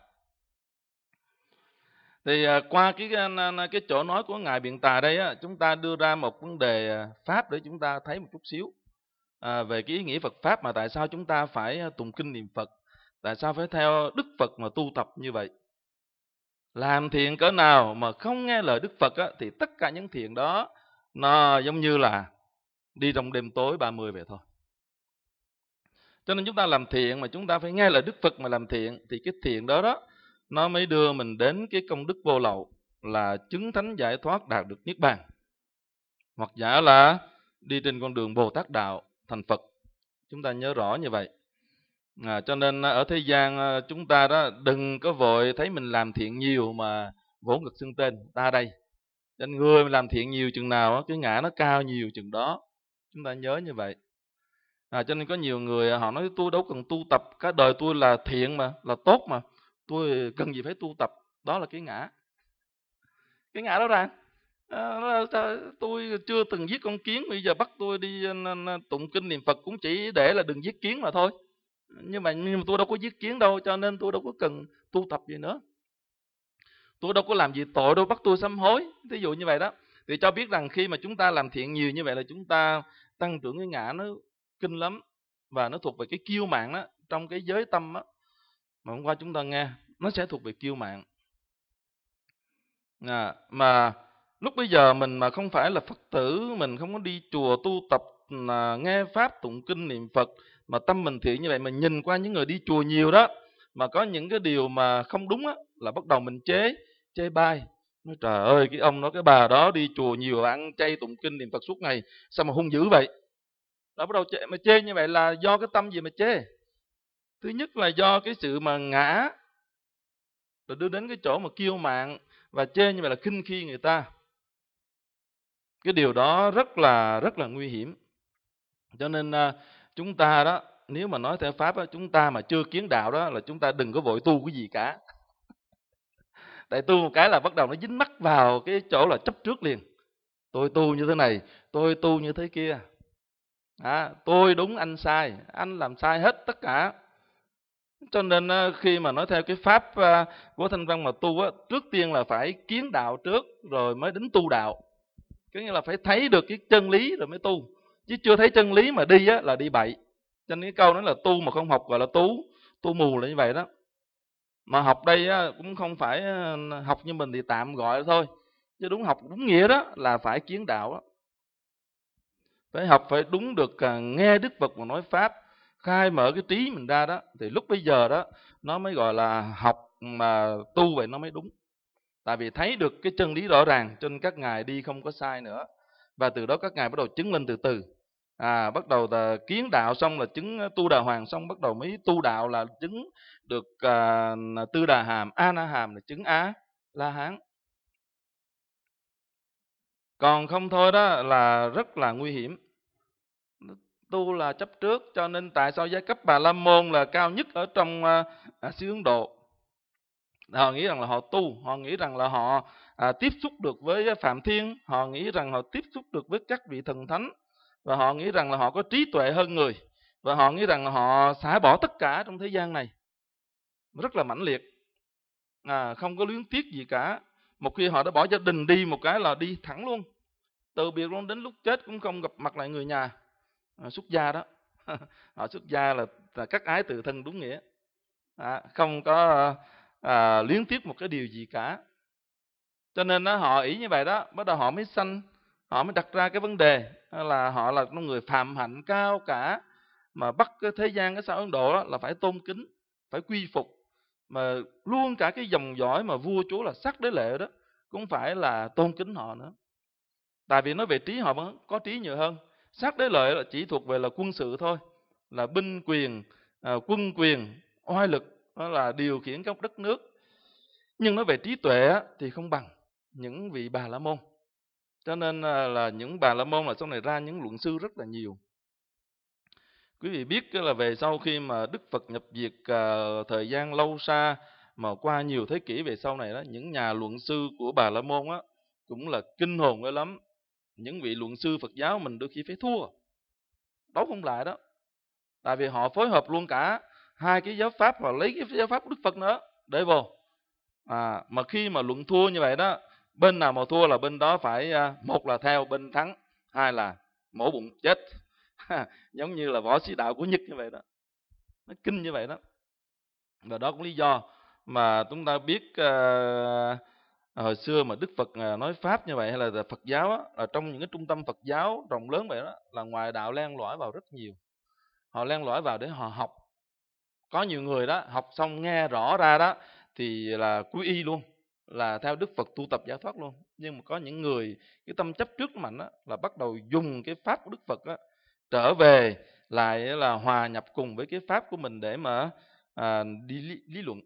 Thì à, qua cái cái chỗ nói của ngài Biện Tài đây á, chúng ta đưa ra một vấn đề pháp để chúng ta thấy một chút xíu à, về cái ý nghĩa Phật pháp, mà tại sao chúng ta phải tụng kinh niệm Phật, tại sao phải theo Đức Phật mà tu tập như vậy. Làm thiện cỡ nào mà không nghe lời Đức Phật á, thì tất cả những thiện đó nó giống như là đi trong đêm tối ba mươi về thôi. Cho nên chúng ta làm thiện mà chúng ta phải nghe lời Đức Phật mà làm thiện, thì cái thiện đó đó nó mới đưa mình đến cái công đức vô lậu, là chứng thánh giải thoát, đạt được niết bàn, hoặc giả là đi trên con đường Bồ Tát đạo thành Phật. Chúng ta nhớ rõ như vậy. À, cho nên ở thế gian chúng ta đó đừng có vội thấy mình làm thiện nhiều mà vỗ ngực xưng tên ta đây. Nên người làm thiện nhiều chừng nào cái ngã nó cao nhiều chừng đó. Chúng ta nhớ như vậy. À, cho nên có nhiều người họ nói tôi đâu cần tu tập, cả đời tôi là thiện mà, là tốt mà, tôi cần gì phải tu tập. Đó là cái ngã. Cái ngã đó ra à, tôi chưa từng giết con kiến, bây giờ bắt tôi đi tụng kinh niệm Phật cũng chỉ để là đừng giết kiến mà thôi. Nhưng mà, nhưng mà tôi đâu có giết kiến đâu, cho nên tôi đâu có cần tu tập gì nữa. Tôi đâu có làm gì tội đâu bắt tôi sám hối. Ví dụ như vậy đó. Thì cho biết rằng khi mà chúng ta làm thiện nhiều như vậy là chúng ta tăng trưởng cái ngã nó kinh lắm. Và nó thuộc về cái kiêu mạn đó. Trong cái giới tâm đó, mà hôm qua chúng ta nghe, nó sẽ thuộc về kiêu mạn. À, mà lúc bây giờ mình mà không phải là Phật tử, mình không có đi chùa tu tập, là nghe pháp tụng kinh niệm Phật, mà tâm mình thiện như vậy, mà nhìn qua những người đi chùa nhiều đó, mà có những cái điều mà không đúng á, là bắt đầu mình chế chế bai. Nói trời ơi, cái ông đó cái bà đó đi chùa nhiều, ăn chay tụng kinh niệm Phật suốt ngày, sao mà hung dữ vậy. Đó, bắt đầu chê, mà chê như vậy là do cái tâm gì mà chê? Thứ nhất là do cái sự mà ngã, rồi đưa đến cái chỗ mà kiêu mạn, và chê như vậy là khinh khi người ta. Cái điều đó rất là rất là nguy hiểm. Cho nên chúng ta đó, nếu mà nói theo pháp đó, chúng ta mà chưa kiến đạo đó là chúng ta đừng có vội tu cái gì cả. Tại tu một cái là bắt đầu nó dính mắc vào cái chỗ là chấp trước liền. Tôi tu như thế này, tôi tu như thế kia. À, tôi đúng anh sai, anh làm sai hết tất cả. Cho nên khi mà nói theo cái pháp của Thanh Văn mà tu á, trước tiên là phải kiến đạo trước rồi mới đến tu đạo. Có nghĩa là phải thấy được cái chân lý rồi mới tu. Chứ chưa thấy chân lý mà đi á là đi bậy. Cho nên cái câu đó là tu mà không học gọi là tu, tu mù là như vậy đó. Mà học đây á, cũng không phải học như mình thì tạm gọi thôi. Chứ đúng học đúng nghĩa đó là phải kiến đạo đó. Phải học phải đúng được nghe Đức Phật mà nói pháp, khai mở cái trí mình ra đó, thì lúc bây giờ đó nó mới gọi là học mà tu vậy nó mới đúng. Tại vì thấy được cái chân lý rõ ràng cho nên các ngài đi không có sai nữa. Và từ đó các ngài bắt đầu chứng minh từ từ. À, bắt đầu là kiến đạo xong là chứng tu đà hoàng, xong bắt đầu mới tu đạo là chứng được à, tư đà hàm, a na hàm là chứng á la hán. Còn không thôi đó là rất là nguy hiểm. Tu là chấp trước, cho nên tại sao giai cấp Bà La Môn là cao nhất ở trong à, xứ Ấn Độ. Họ nghĩ rằng là họ tu, họ nghĩ rằng là họ à, tiếp xúc được với Phạm Thiên, họ nghĩ rằng họ tiếp xúc được với các vị thần thánh, và họ nghĩ rằng là họ có trí tuệ hơn người, và họ nghĩ rằng là họ xả bỏ tất cả trong thế gian này. Rất là mãnh liệt, à, không có luyến tiếc gì cả. Một khi họ đã bỏ gia đình đi một cái là đi thẳng luôn, từ biệt luôn, đến lúc chết cũng không gặp mặt lại người nhà. À, xuất gia đó. Họ xuất gia là, là cắt ái tự thân đúng nghĩa, à, không có à, luyến tiếc một cái điều gì cả. Cho nên đó, họ ý như vậy đó, bắt đầu họ mới sanh, họ mới đặt ra cái vấn đề là họ là người phạm hạnh cao cả, mà bắt cái thế gian cái xã Ấn Độ đó là phải tôn kính, phải quy phục, mà luôn cả cái dòng dõi mà vua chúa là Sắc Đế Lệ đó cũng phải là tôn kính họ nữa. Tại vì nói về trí họ vẫn có trí nhiều hơn. Sắc Đế Lệ là chỉ thuộc về là quân sự thôi, là binh quyền, à, quân quyền, oai lực, đó là điều khiển các đất nước. Nhưng nói về trí tuệ thì không bằng những vị Bà La Môn. Cho nên là những Bà La Môn là sau này ra những luận sư rất là nhiều. Quý vị biết là về sau khi mà Đức Phật nhập diệt thời gian lâu xa, mà qua nhiều thế kỷ về sau này đó, những nhà luận sư của Bà La Môn á cũng là kinh hồn ghê lắm. Những vị luận sư Phật giáo mình đôi khi phải thua, đấu không lại đó. Tại vì họ phối hợp luôn cả hai cái giáo pháp, và lấy cái giáo pháp của Đức Phật nữa để vô. À, mà khi mà luận thua như vậy đó, bên nào mà thua là bên đó phải, một là theo bên thắng, hai là mổ bụng chết. Giống như là võ sĩ đạo của Nhật như vậy đó, nó kinh như vậy đó. Và đó cũng lý do mà chúng ta biết uh, hồi xưa mà Đức Phật nói pháp như vậy, hay là Phật giáo á, là trong những cái trung tâm Phật giáo rộng lớn vậy đó, là ngoại đạo len lỏi vào rất nhiều. Họ len lỏi vào để họ học. Có nhiều người đó học xong nghe rõ ra đó thì là quy y luôn, là theo Đức Phật tu tập giải thoát luôn. Nhưng mà có những người cái tâm chấp trước mạnh đó, là bắt đầu dùng cái pháp của Đức Phật đó, trở về lại là hòa nhập cùng với cái pháp của mình để mà à, đi lý, lý luận.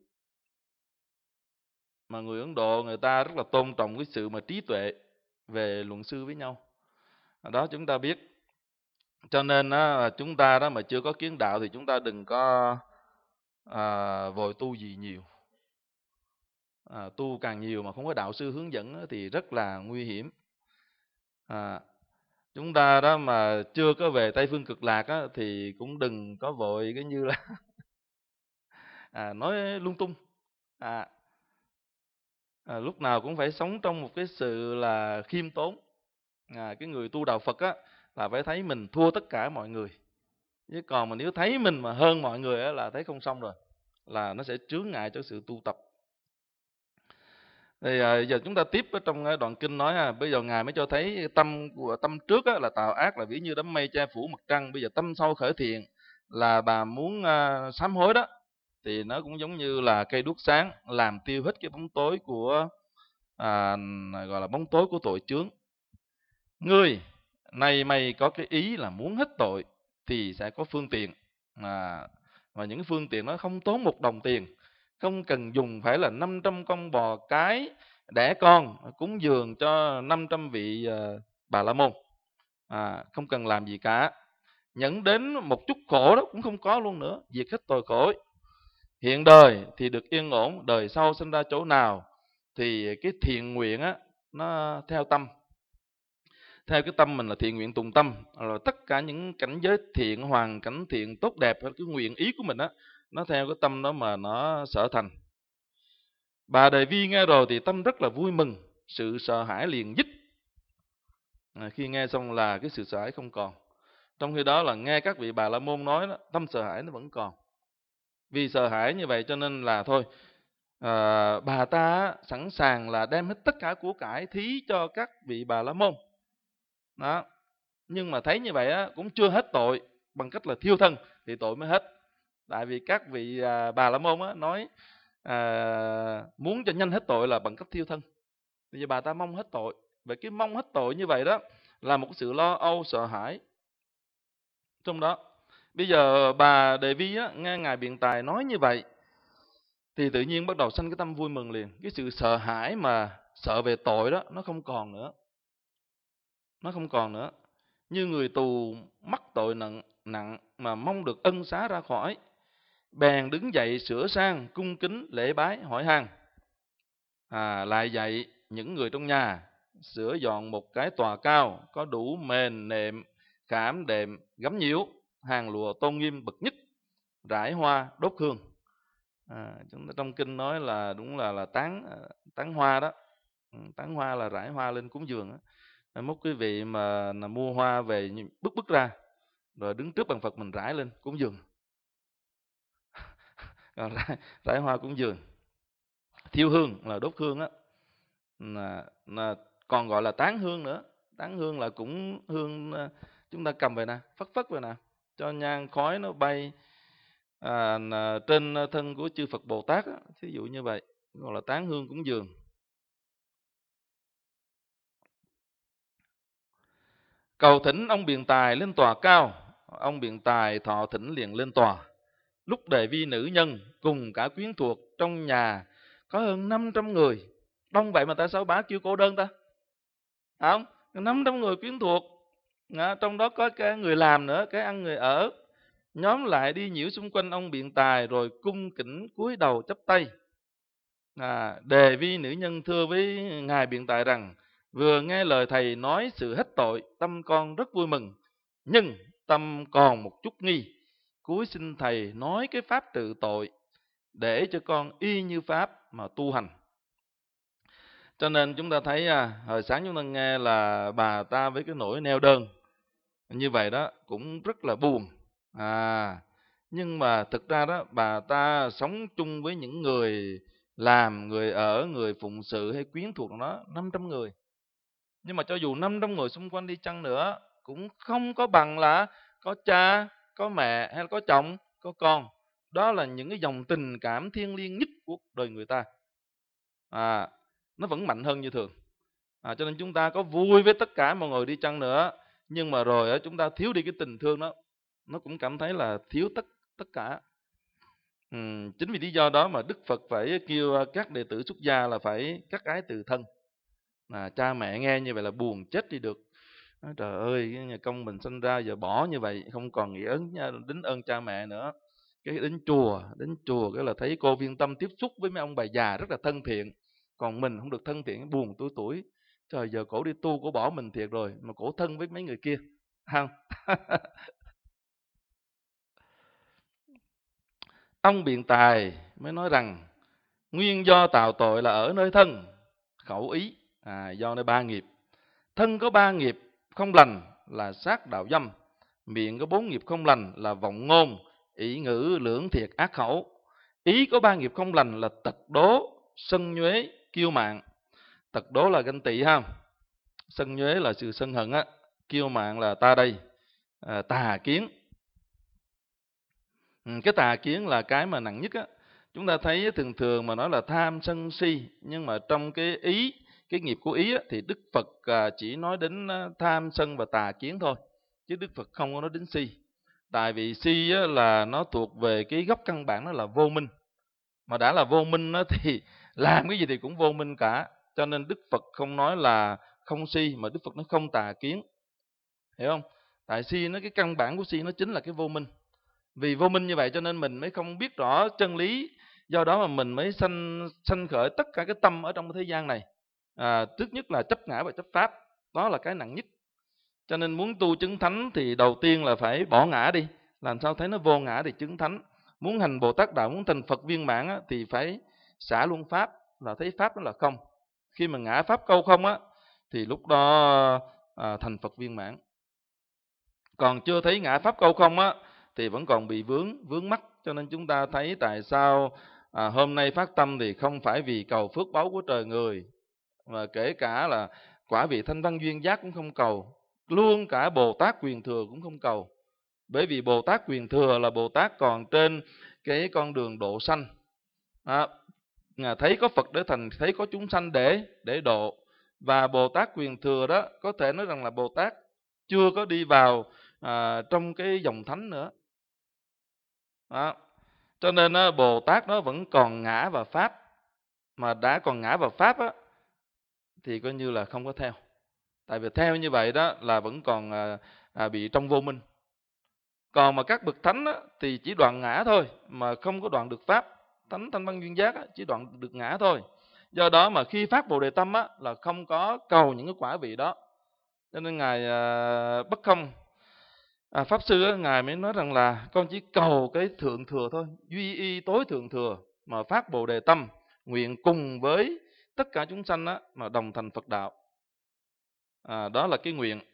Mà người Ấn Độ người ta rất là tôn trọng cái sự mà trí tuệ về luận sư với nhau. Đó chúng ta biết. Cho nên đó, chúng ta đó mà chưa có kiến đạo thì chúng ta đừng có à, vội tu gì nhiều. À, tu càng nhiều mà không có đạo sư hướng dẫn thì rất là nguy hiểm. À, chúng ta đó mà chưa có về Tây Phương Cực Lạc á, thì cũng đừng có vội cái như là à, nói lung tung. À, à, lúc nào cũng phải sống trong một cái sự là khiêm tốn. À, cái người tu đạo Phật á, là phải thấy mình thua tất cả mọi người. Chứ còn mà nếu thấy mình mà hơn mọi người á, là thấy không xong rồi, là nó sẽ chướng ngại cho sự tu tập. Thì à, giờ chúng ta tiếp ở trong đoạn kinh nói ha, bây giờ ngài mới cho thấy tâm của tâm trước á, là tạo ác là ví như đám mây che phủ mặt trăng. Bây giờ tâm sau khởi thiện là bà muốn à, sám hối đó, thì nó cũng giống như là cây đuốc sáng làm tiêu hết cái bóng tối của à, gọi là bóng tối của tội chướng. Ngươi này mày có cái ý là muốn hết tội thì sẽ có phương tiện, à, và những phương tiện nó không tốn một đồng tiền, không cần dùng phải là năm trăm con bò cái đẻ con cúng dường cho năm trăm vị uh, Bà La Môn, à, không cần làm gì cả. Nhận đến một chút khổ đó cũng không có luôn nữa, diệt hết tội khổ. Hiện đời thì được yên ổn, đời sau sinh ra chỗ nào thì cái thiện nguyện á nó theo tâm, theo cái tâm mình là thiện nguyện tùng tâm, rồi tất cả những cảnh giới thiện, hoàn cảnh thiện tốt đẹp, cái nguyện ý của mình á, nó theo cái tâm đó mà nó sở thành. Bà Đề Vi nghe rồi thì tâm rất là vui mừng, sự sợ hãi liền dứt. À, khi nghe xong là cái sự sợ hãi không còn. Trong khi đó là nghe các vị Bà La Môn nói đó, tâm sợ hãi nó vẫn còn. Vì sợ hãi như vậy cho nên là thôi, à, bà ta sẵn sàng là đem hết tất cả của cải thí cho các vị Bà La Môn. Đó. Nhưng mà thấy như vậy á, cũng chưa hết tội, bằng cách là thiêu thân thì tội mới hết. Tại vì các vị à, Bà La Môn á, nói à, muốn cho nhanh hết tội là bằng cách thiêu thân. Bây giờ bà ta mong hết tội. Vậy cái mong hết tội như vậy đó là một sự lo âu sợ hãi trong đó. Bây giờ bà Đề Vi á, nghe Ngài Biện Tài nói như vậy thì tự nhiên bắt đầu sanh cái tâm vui mừng liền. Cái sự sợ hãi mà sợ về tội đó nó không còn nữa. Nó không còn nữa. Như người tù mắc tội nặng, nặng mà mong được ân xá ra khỏi, bèn đứng dậy sửa sang, cung kính lễ bái hỏi han. À, lại dạy những người trong nhà sửa dọn một cái tòa cao, có đủ mền nệm, khảm đệm, gấm nhiễu, hàng lụa tôn nghiêm bậc nhất, rải hoa đốt hương. À, chúng ta trong kinh nói là đúng là là tán tán hoa đó. Tán hoa là rải hoa lên cúng dường đó. Một quý vị mà là mua hoa về bức bức ra rồi đứng trước bàn Phật mình rải lên cúng dường. rải, rải hoa cúng dường. Thiêu hương là đốt hương á, là, là còn gọi là tán hương nữa. Tán hương là cũng hương chúng ta cầm về nè, phất phất về nè, cho nhang khói nó bay à, trên thân của chư Phật Bồ Tát á, thí dụ như vậy, gọi là tán hương cúng dường. Cầu thỉnh ông Biện Tài lên tòa cao, ông Biện Tài thọ thỉnh liền lên tòa. Lúc Đề Vi nữ nhân cùng cả quyến thuộc trong nhà có hơn năm trăm người. Đông vậy mà tại sao bả kêu cô đơn ta? Không, năm trăm người quyến thuộc, à, trong đó có cái người làm nữa, cái ăn người ở. Nhóm lại đi nhiễu xung quanh ông Biện Tài rồi cung kính cúi đầu chắp tay. À, Đề Vi nữ nhân thưa với Ngài Biện Tài rằng: vừa nghe lời thầy nói sự hết tội, tâm con rất vui mừng, nhưng tâm còn một chút nghi. Cúi xin thầy nói cái pháp trừ tội để cho con y như pháp mà tu hành. Cho nên chúng ta thấy à, hồi sáng chúng ta nghe là bà ta với cái nỗi neo đơn như vậy đó cũng rất là buồn. À, nhưng mà thực ra đó bà ta sống chung với những người làm, người ở, người phụng sự hay quyến thuộc đó năm trăm người. Nhưng mà cho dù năm trăm người xung quanh đi chăng nữa cũng không có bằng là có cha, có mẹ hay là có chồng, có con. Đó là những cái dòng tình cảm thiêng liêng nhất của đời người ta. À, nó vẫn mạnh hơn như thường. À, cho nên chúng ta có vui với tất cả mọi người đi chăng nữa, nhưng mà rồi chúng ta thiếu đi cái tình thương đó, nó cũng cảm thấy là thiếu tất tất cả. Ừ, chính vì lý do đó mà Đức Phật phải kêu các đệ tử xuất gia là phải cắt ái từ thân. À, cha mẹ nghe như vậy là buồn chết đi được. Nói, trời ơi, nhà công mình sinh ra giờ bỏ như vậy, không còn nghĩa ơn đến ơn cha mẹ nữa. Cái đến chùa, đến chùa cái là thấy cô Viên Tâm tiếp xúc với mấy ông bà già rất là thân thiện, còn mình không được thân thiện, buồn tuổi tuổi. Trời, giờ cổ đi tu, cổ bỏ mình thiệt rồi mà cổ thân với mấy người kia, không? Ông Biện Tài mới nói rằng nguyên do tạo tội là ở nơi thân, khẩu ý, à, do nơi ba nghiệp. Thân có ba nghiệp không lành là sát đạo dâm, miệng có bốn nghiệp không lành là vọng ngôn, ỷ ngữ, lưỡng thiệt, ác khẩu. Ý có ba nghiệp không lành là tật đố, sân nhuế, kiêu mạn. Tật đố là ganh tị ha, sân nhuế là sự sân hận á, kiêu mạn là ta đây, à, tà kiến. Ừ, cái tà kiến là cái mà nặng nhất á. Chúng ta thấy thường thường mà nói là tham sân si, nhưng mà trong cái ý, cái nghiệp của ý á, thì Đức Phật chỉ nói đến tham sân và tà kiến thôi, chứ Đức Phật không có nói đến si. Tại vì si á, là nó thuộc về cái gốc căn bản, nó là vô minh. Mà đã là vô minh á, thì làm cái gì thì cũng vô minh cả. Cho nên Đức Phật không nói là không si, mà Đức Phật nói không tà kiến. Hiểu không? Tại si nó, cái căn bản của si nó chính là cái vô minh. Vì vô minh như vậy cho nên mình mới không biết rõ chân lý, do đó mà mình mới sanh sanh khởi tất cả cái tâm ở trong thế gian này. À, trước nhất là chấp ngã và chấp pháp, đó là cái nặng nhất. Cho nên muốn tu chứng thánh thì đầu tiên là phải bỏ ngã đi, làm sao thấy nó vô ngã thì chứng thánh. muốn hành Bồ Tát đạo, muốn thành Phật viên mãn á, thì phải xả luôn pháp, là thấy pháp đó là không. Khi mà ngã pháp câu không á, thì lúc đó à, thành Phật viên mãn. Còn chưa thấy ngã pháp câu không á, thì vẫn còn bị vướng vướng mắc. Cho nên chúng ta thấy tại sao à, hôm nay phát tâm thì không phải vì cầu phước báu của trời người, mà kể cả là quả vị thanh văn duyên giác cũng không cầu, luôn cả Bồ Tát quyền thừa cũng không cầu. Bởi vì Bồ Tát quyền thừa là Bồ Tát còn trên cái con đường độ sanh. À, thấy có Phật để thành, thấy có chúng sanh để để độ. Và Bồ Tát quyền thừa đó có thể nói rằng là Bồ Tát chưa có đi vào à, trong cái dòng thánh nữa. Đó. Cho nên á, Bồ Tát nó vẫn còn ngã vào pháp. Mà đã còn ngã vào pháp á, thì coi như là không có theo. Tại vì theo như vậy đó là vẫn còn à, à, bị trong vô minh. Còn mà các bậc thánh á, thì chỉ đoạn ngã thôi, mà không có đoạn được pháp. Thánh Thanh Văn Duyên Giác á, chỉ đoạn được ngã thôi. Do đó mà khi phát Bồ Đề Tâm á, là không có cầu những cái quả vị đó. Cho nên Ngài à, Bất Không à, Pháp Sư á, Ngài mới nói rằng là con chỉ cầu cái thượng thừa thôi, duy y tối thượng thừa, mà phát Bồ Đề Tâm, nguyện cùng với tất cả chúng sanh á, mà đồng thành Phật đạo. À, đó là cái nguyện.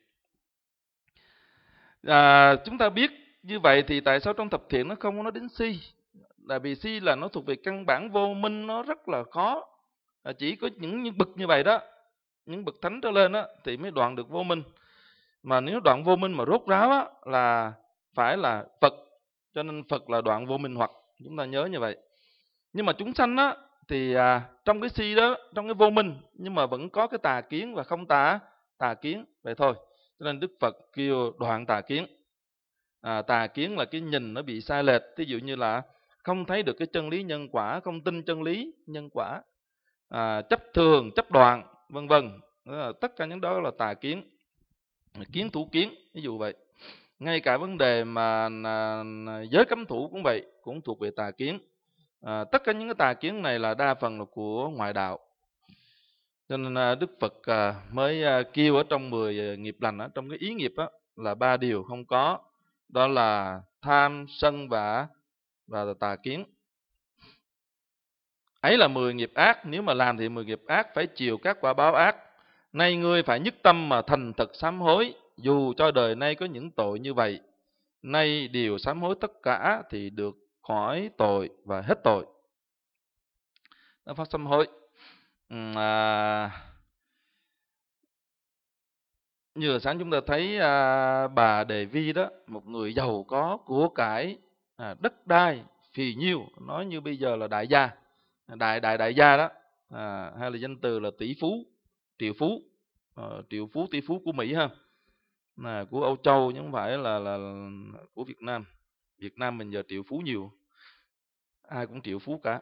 À, chúng ta biết như vậy thì tại sao trong thập thiện nó không có nói đến si? Là vì si là nó thuộc về căn bản vô minh, nó rất là khó. À, chỉ có những, những bậc như vậy đó, những bậc thánh trở lên đó, thì mới đoạn được vô minh. Mà nếu đoạn vô minh mà rốt ráo á, là phải là Phật. Cho nên Phật là đoạn vô minh hoặc. Chúng ta nhớ như vậy. Nhưng mà chúng sanh á, thì à, trong cái si đó, trong cái vô minh, nhưng mà vẫn có cái tà kiến và không tà tà kiến. Vậy thôi. Cho nên Đức Phật kêu đoạn tà kiến. À, tà kiến là cái nhìn nó bị sai lệch. Ví dụ như là không thấy được cái chân lý nhân quả, không tin chân lý nhân quả, à, chấp thường, chấp đoạn, vân vân. Tất cả những đó là tà kiến, kiến thủ kiến, ví dụ vậy. Ngay cả vấn đề mà à, giới cấm thủ cũng vậy, cũng thuộc về tà kiến. À, tất cả những cái tà kiến này là đa phần là của ngoại đạo. Cho nên à, Đức Phật à, mới à, kêu ở trong mười nghiệp lành, á, trong cái ý nghiệp á, là ba điều không có. Đó là tham, sân và, và tà kiến. Ấy là mười nghiệp ác, nếu mà làm thì mười nghiệp ác phải chịu các quả báo ác. Nay ngươi phải nhất tâm mà thành thật sám hối, dù cho đời nay có những tội như vậy. Nay điều sám hối tất cả thì được khỏi tội và hết tội. Đó, pháp sám hối. À, như là sáng chúng ta thấy à, bà Đề Vi đó, một người giàu có của cải, à, đất đai phì nhiêu, nói như bây giờ là đại gia, đại đại đại gia đó, à, hay là danh từ là tỷ phú, triệu phú, à, triệu phú tỷ phú của Mỹ ha, à, của Âu Châu chứ không phải là, là là của Việt Nam. Việt Nam mình giờ triệu phú nhiều, ai cũng triệu phú cả.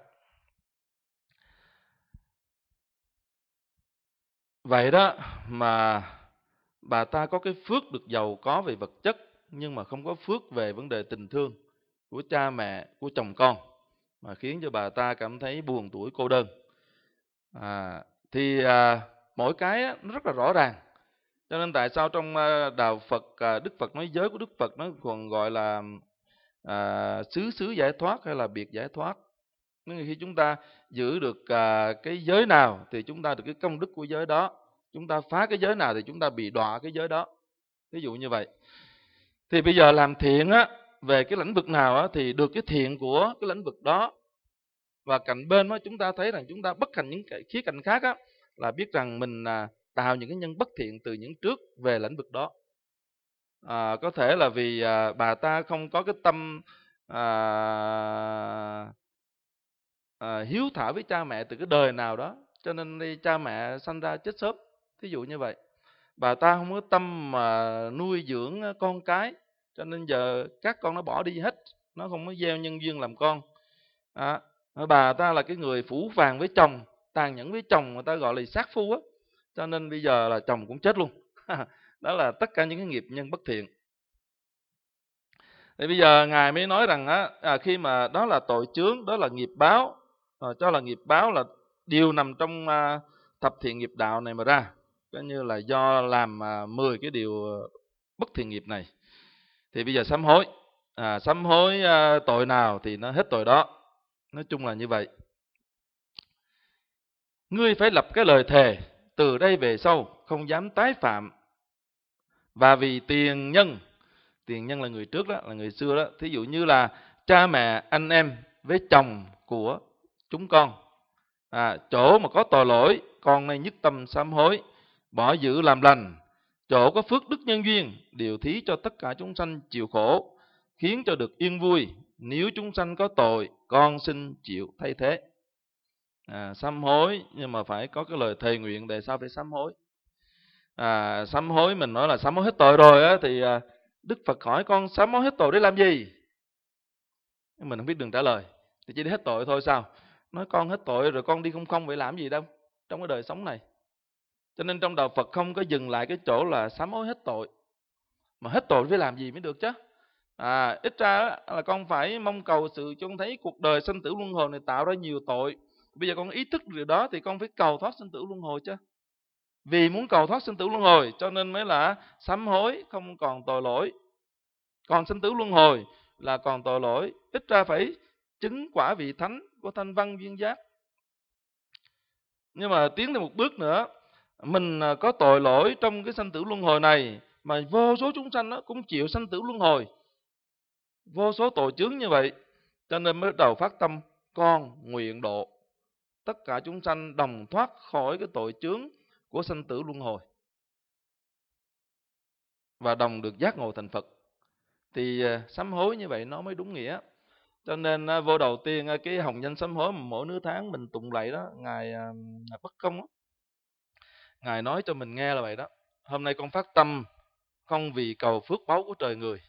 Vậy đó mà bà ta có cái phước được giàu có về vật chất, nhưng mà không có phước về vấn đề tình thương của cha mẹ, của chồng con, mà khiến cho bà ta cảm thấy buồn tủi cô đơn. À, thì à, mỗi cái á, nó rất là rõ ràng. Cho nên tại sao trong à, đạo Phật, à, Đức Phật nói giới của Đức Phật nó còn gọi là à, xứ xứ giải thoát hay là biệt giải thoát. Nếu khi chúng ta giữ được à, cái giới nào thì chúng ta được cái công đức của giới đó. Chúng ta phá cái giới nào thì chúng ta bị đọa cái giới đó. Ví dụ như vậy. Thì bây giờ làm thiện á, về cái lĩnh vực nào á, thì được cái thiện của cái lĩnh vực đó. Và cạnh bên đó chúng ta thấy rằng chúng ta bất hành những cái khía cạnh khác á, là biết rằng mình à, tạo những cái nhân bất thiện từ những trước về lĩnh vực đó. À, có thể là vì à, bà ta không có cái tâm à, à, hiếu thảo với cha mẹ từ cái đời nào đó, cho nên đi cha mẹ sanh ra chết sớm. Thí dụ như vậy. Bà ta không có tâm mà nuôi dưỡng con cái, cho nên giờ các con nó bỏ đi hết, nó không có gieo nhân duyên làm con. À, bà ta là cái người phũ phàng với chồng, tàn nhẫn với chồng, người ta gọi là sát phu á, cho nên bây giờ là chồng cũng chết luôn. Đó là tất cả những cái nghiệp nhân bất thiện. Thì bây giờ Ngài mới nói rằng á, à, khi mà đó là tội chướng, đó là nghiệp báo, à, cho là nghiệp báo là điều nằm trong à, thập thiện nghiệp đạo này mà ra. Coi như là do làm à, mười cái điều bất thiện nghiệp này. Thì bây giờ sám hối. à, sám hối à, tội nào thì nó hết tội đó. Nói chung là như vậy. Ngươi phải lập cái lời thề từ đây về sau không dám tái phạm. Và vì tiền nhân, tiền nhân là người trước đó, là người xưa đó. Thí dụ như là cha mẹ, anh em với chồng của chúng con, à, chỗ mà có tội lỗi, con nay nhất tâm sám hối, bỏ giữ làm lành. Chỗ có phước đức nhân duyên, điều thí cho tất cả chúng sanh chịu khổ, khiến cho được yên vui. Nếu chúng sanh có tội, con xin chịu thay thế. À, sám hối nhưng mà phải có cái lời thề nguyện. Để sao phải sám hối? À, sám hối mình nói là sám hối hết tội rồi á, thì à, Đức Phật hỏi con sám hối hết tội để làm gì? Mình không biết đường trả lời, thì chỉ để hết tội thôi sao? Nói con hết tội rồi con đi không không vậy làm gì đâu trong cái đời sống này. Cho nên trong đạo Phật không có dừng lại cái chỗ là sám hối hết tội, mà hết tội phải làm gì mới được chứ. À, ít ra là con phải mong cầu sự cho con thấy cuộc đời sanh tử luân hồi này tạo ra nhiều tội. Bây giờ con ý thức điều đó thì con phải cầu thoát sanh tử luân hồi chứ. Vì muốn cầu thoát sanh tử luân hồi cho nên mới là sám hối không còn tội lỗi. Còn sanh tử luân hồi là còn tội lỗi, ít ra phải chứng quả vị thánh của thanh văn duyên giác. Nhưng mà tiến thêm một bước nữa, mình có tội lỗi trong cái sanh tử luân hồi này, mà vô số chúng sanh đó cũng chịu sanh tử luân hồi, vô số tội chướng như vậy, cho nên mới bắt đầu phát tâm con nguyện độ tất cả chúng sanh đồng thoát khỏi cái tội chướng của sanh tử luân hồi và đồng được giác ngộ thành Phật. Thì sám hối như vậy nó mới đúng nghĩa. Cho nên vô đầu tiên cái hồng danh sám hối mà mỗi nửa tháng mình tụng lạy đó, ngài Bất Công đó, ngài nói cho mình nghe là vậy đó. Hôm nay con phát tâm không vì cầu phước báu của trời người,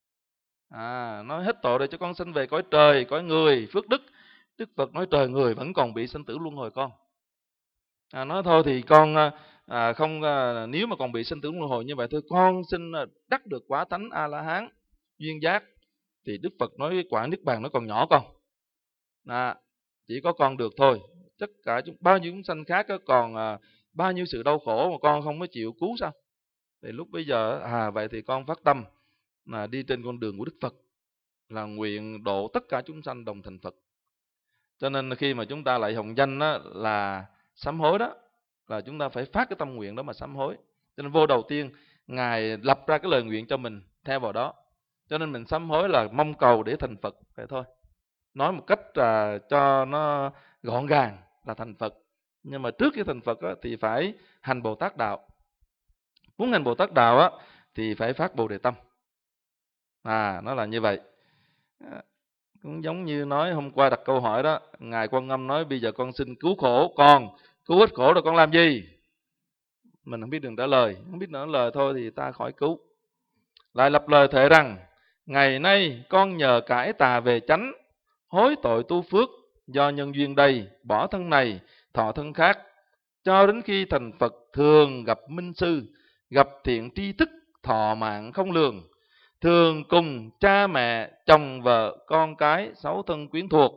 à, nói hết tội để cho con sanh về cõi trời, cõi người, phước đức. Đức Phật nói trời người vẫn còn bị sanh tử luân hồi con. À, nói thôi thì con à, không à, nếu mà còn bị sanh tử luân hồi như vậy thôi, con xin đắc được quả thánh A La Hán duyên giác. Thì Đức Phật nói cái quả niết bàn nó còn nhỏ con, à, chỉ có con được thôi. Tất cả chúng, bao nhiêu chúng sanh khác đó, còn à, bao nhiêu sự đau khổ mà con không có chịu cứu sao? Thì lúc bây giờ à vậy thì con phát tâm mà đi trên con đường của Đức Phật, là nguyện độ tất cả chúng sanh đồng thành Phật. Cho nên khi mà chúng ta lại hồng danh đó, là sám hối đó, là chúng ta phải phát cái tâm nguyện đó mà sám hối. Cho nên vô đầu tiên ngài lập ra cái lời nguyện cho mình theo vào đó. Cho nên mình sám hối là mong cầu để thành Phật vậy thôi. Nói một cách à, cho nó gọn gàng là thành Phật. Nhưng mà trước khi thành Phật á, thì phải hành Bồ Tát đạo. Muốn hành Bồ Tát đạo á, thì phải phát Bồ Đề tâm. À, nó là như vậy. Cũng giống như nói hôm qua đặt câu hỏi đó, ngài Quan Âm nói bây giờ con xin cứu khổ con, cứu hết khổ rồi con làm gì? Mình không biết đường trả lời, không biết trả lời thôi thì ta khỏi cứu. Lại lập lời thệ rằng ngày nay con nhờ cải tà về chánh, hối tội tu phước, do nhân duyên đây bỏ thân này thọ thân khác, cho đến khi thành Phật thường gặp minh sư, gặp thiện tri thức, thọ mạng không lường, thường cùng cha mẹ, chồng vợ, con cái, sáu thân quyến thuộc,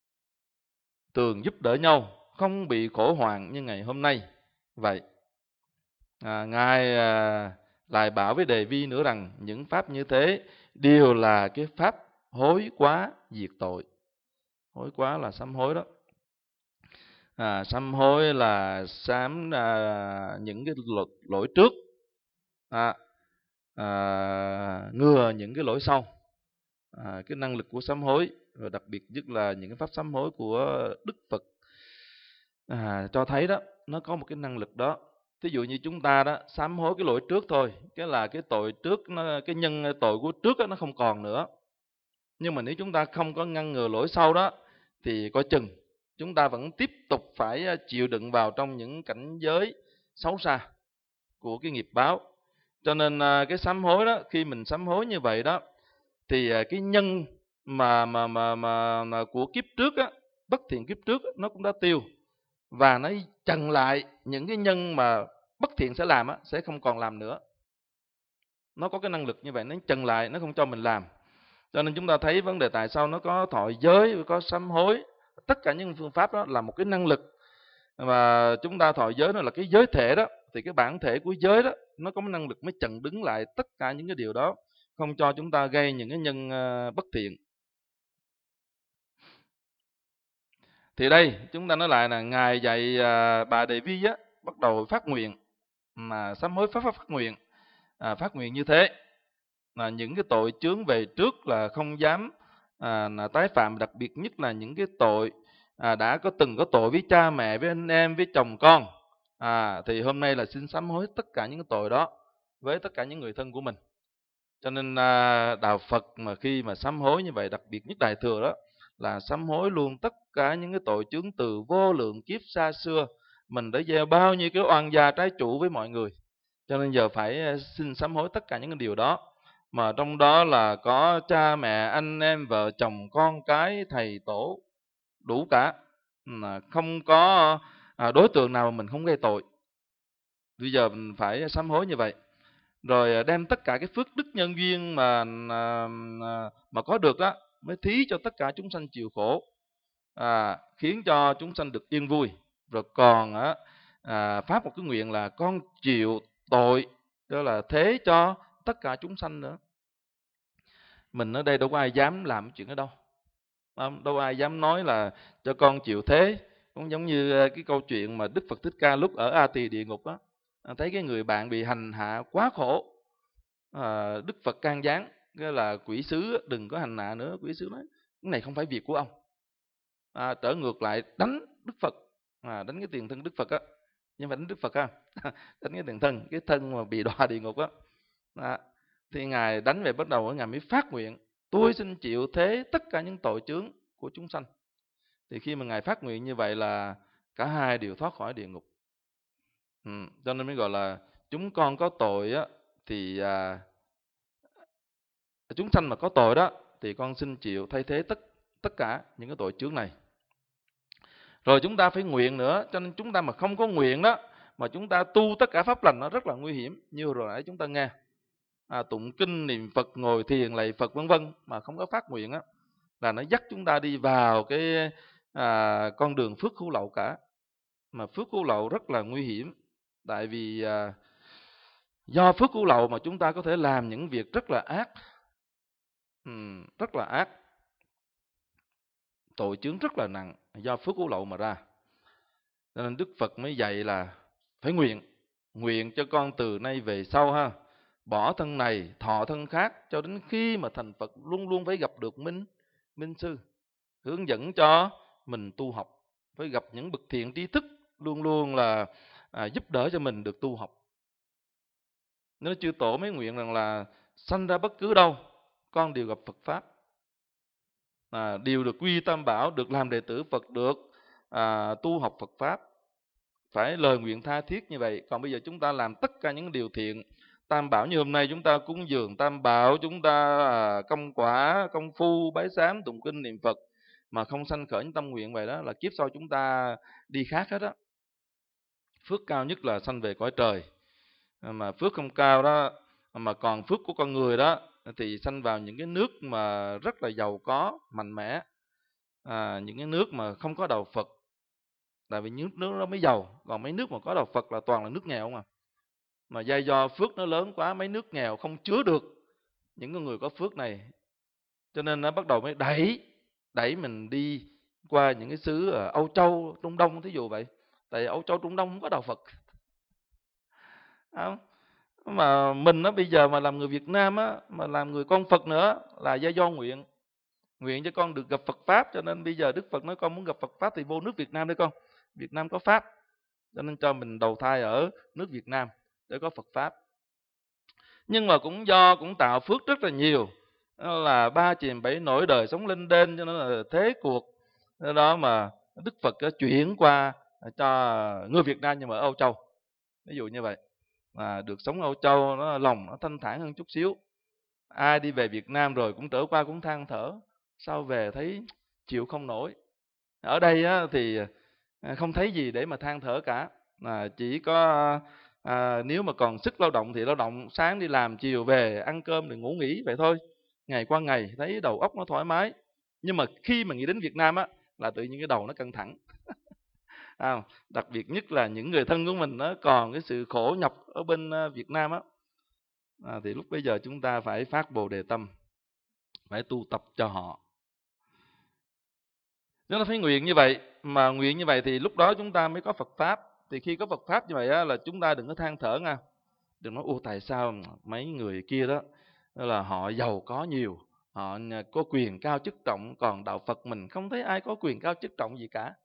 thường giúp đỡ nhau, không bị khổ hoạn như ngày hôm nay. Vậy à, ngài à, lại bảo với Đề Vi nữa rằng những pháp như thế đều là cái pháp hối quá diệt tội. Hối quá là sám hối đó. À, sám hối là sám à, những cái lỗi, lỗi trước, à, à, ngừa những cái lỗi sau. À, cái năng lực của sám hối, và đặc biệt nhất là những cái pháp sám hối của Đức Phật à, cho thấy đó, nó có một cái năng lực đó. Thí dụ như chúng ta đó sám hối cái lỗi trước thôi, cái là cái tội trước, nó, cái nhân tội của trước đó, nó không còn nữa. Nhưng mà nếu chúng ta không có ngăn ngừa lỗi sau đó, thì coi chừng chúng ta vẫn tiếp tục phải chịu đựng vào trong những cảnh giới xấu xa của cái nghiệp báo. Cho nên cái sám hối đó, khi mình sám hối như vậy đó, thì cái nhân mà mà mà mà, mà của kiếp trước á, bất thiện kiếp trước á, nó cũng đã tiêu, và nó chặn lại những cái nhân mà bất thiện sẽ làm á, sẽ không còn làm nữa. Nó có cái năng lực như vậy, nó chặn lại, nó không cho mình làm. Cho nên chúng ta thấy vấn đề tại sao nó có thọ giới, có sám hối, tất cả những phương pháp đó là một cái năng lực. Và chúng ta thọ giới nó là cái giới thể đó, thì cái bản thể của giới đó nó có cái năng lực mới chặn đứng lại tất cả những cái điều đó, không cho chúng ta gây những cái nhân uh, bất thiện. Thì đây chúng ta nói lại là Ngài dạy uh, bà Đề Vi á, bắt đầu phát nguyện, mà sám hối phát phát phát nguyện, à, phát nguyện như thế là những cái tội chướng về trước là không dám à, là tái phạm, đặc biệt nhất là những cái tội à, đã có từng có tội với cha mẹ, với anh em, với chồng con, à, thì hôm nay là xin sám hối tất cả những cái tội đó với tất cả những người thân của mình. Cho nên à, đạo Phật mà khi mà sám hối như vậy, đặc biệt nhất Đại Thừa đó, là sám hối luôn tất cả những cái tội chướng từ vô lượng kiếp xa xưa mình đã gieo bao nhiêu cái oan gia trái chủ với mọi người. Cho nên giờ phải xin sám hối tất cả những cái điều đó, mà trong đó là có cha mẹ, anh em, vợ chồng, con cái, thầy tổ, đủ cả, không có đối tượng nào mà mình không gây tội. Bây giờ mình phải sám hối như vậy, rồi đem tất cả cái phước đức nhân duyên mà mà có được đó mới thí cho tất cả chúng sanh chịu khổ, à, khiến cho chúng sanh được yên vui. Rồi còn á à, phát một cái nguyện là con chịu tội, đó là thế cho tất cả chúng sanh nữa. Mình ở đây đâu có ai dám làm chuyện đó đâu, đâu ai dám nói là cho con chịu thế. Cũng giống như cái câu chuyện mà Đức Phật Thích Ca lúc ở A Tỳ địa ngục đó, thấy cái người bạn bị hành hạ quá khổ, à, Đức Phật can gián cái là quỷ sứ đừng có hành hạ nữa. Quỷ sứ nói cái này không phải việc của ông, à, trở ngược lại đánh Đức Phật, à, đánh cái tiền thân Đức Phật á, nhưng mà đánh Đức Phật á đánh cái tiền thân, cái thân mà bị đọa địa ngục á, à, thì ngài đánh về bắt đầu ngài mới phát nguyện tôi xin chịu thế tất cả những tội chướng của chúng sanh. Thì khi mà ngài phát nguyện như vậy là cả hai đều thoát khỏi địa ngục. Ừ, cho nên mới gọi là chúng con có tội á, thì à, chúng sanh mà có tội đó thì con xin chịu thay thế tất tất cả những cái tội chướng này. Rồi chúng ta phải nguyện nữa, cho nên chúng ta mà không có nguyện đó, mà chúng ta tu tất cả pháp lành nó rất là nguy hiểm. Như hồi nãy chúng ta nghe, à, tụng kinh, niệm Phật, ngồi thiền, lạy Phật vân vân mà không có phát nguyện á, là nó dắt chúng ta đi vào cái à, con đường phước hữu lậu cả. Mà phước hữu lậu rất là nguy hiểm, tại vì à, do phước hữu lậu mà chúng ta có thể làm những việc rất là ác, ừ, rất là ác, tội chướng rất là nặng do phước hữu lậu mà ra. Cho nên Đức Phật mới dạy là phải nguyện, nguyện cho con từ nay về sau ha, bỏ thân này thọ thân khác, cho đến khi mà thành Phật luôn luôn phải gặp được minh minh sư hướng dẫn cho mình tu học, phải gặp những bậc thiện tri thức luôn luôn là à, giúp đỡ cho mình được tu học. Nếu chư tổ mới nguyện rằng là sanh ra bất cứ đâu con đều gặp Phật pháp, à, đều được quy tam bảo, được làm đệ tử Phật, được à, tu học Phật pháp, phải lời nguyện tha thiết như vậy. Còn bây giờ chúng ta làm tất cả những điều thiện tam bảo, như hôm nay chúng ta cúng dường tam bảo, chúng ta à, công quả, công phu, bái sám, tụng kinh, niệm Phật, mà không sanh khởi những tâm nguyện vậy đó, là kiếp sau chúng ta đi khác hết á. Phước cao nhất là sanh về cõi trời, mà phước không cao đó, mà còn phước của con người đó, thì sanh vào những cái nước mà rất là giàu có, mạnh mẽ, à, những cái nước mà không có đạo Phật. Tại vì những nước đó mới giàu, còn mấy nước mà có đạo Phật là toàn là nước nghèo mà. Mà do do phước nó lớn quá, mấy nước nghèo không chứa được những người có phước này, cho nên nó bắt đầu mới đẩy đẩy mình đi qua những cái xứ ở Âu Châu, Trung Đông, thí dụ vậy. Tại Âu Châu, Trung Đông không có đạo Phật. Không? Mà mình á, bây giờ mà làm người Việt Nam á, mà làm người con Phật nữa là do do nguyện. Nguyện cho con được gặp Phật Pháp, cho nên bây giờ Đức Phật nói con muốn gặp Phật Pháp thì vô nước Việt Nam đấy con. Việt Nam có Pháp, cho nên cho mình đầu thai ở nước Việt Nam để có Phật Pháp. Nhưng mà cũng do cũng tạo phước rất là nhiều, là ba chìm bảy nổi, đời sống lên đên, cho nên là thế cuộc đó mà Đức Phật chuyển qua cho người Việt Nam nhưng mà ở Âu Châu, ví dụ như vậy, mà được sống Âu Châu nó lòng nó thanh thản hơn chút xíu. Ai đi về Việt Nam rồi cũng trở qua cũng than thở, sao về thấy chịu không nổi. Ở đây á, thì không thấy gì để mà than thở cả, à, chỉ có à, nếu mà còn sức lao động thì lao động, sáng đi làm chiều về ăn cơm rồi ngủ nghỉ vậy thôi, ngày qua ngày thấy đầu óc nó thoải mái. Nhưng mà khi mà nghĩ đến Việt Nam á, là tự nhiên cái đầu nó căng thẳng. À, đặc biệt nhất là những người thân của mình nó còn cái sự khổ nhọc ở bên Việt Nam á, À, thì lúc bây giờ chúng ta phải phát Bồ Đề tâm, phải tu tập cho họ. Chúng ta phải nguyện như vậy, mà nguyện như vậy thì lúc đó chúng ta mới có Phật Pháp. Thì khi có Phật Pháp như vậy á, là chúng ta đừng có than thở nha. Đừng nói, ô tại sao mấy người kia đó là họ giàu có nhiều, họ có quyền cao chức trọng, còn đạo Phật mình không thấy ai có quyền cao chức trọng gì cả.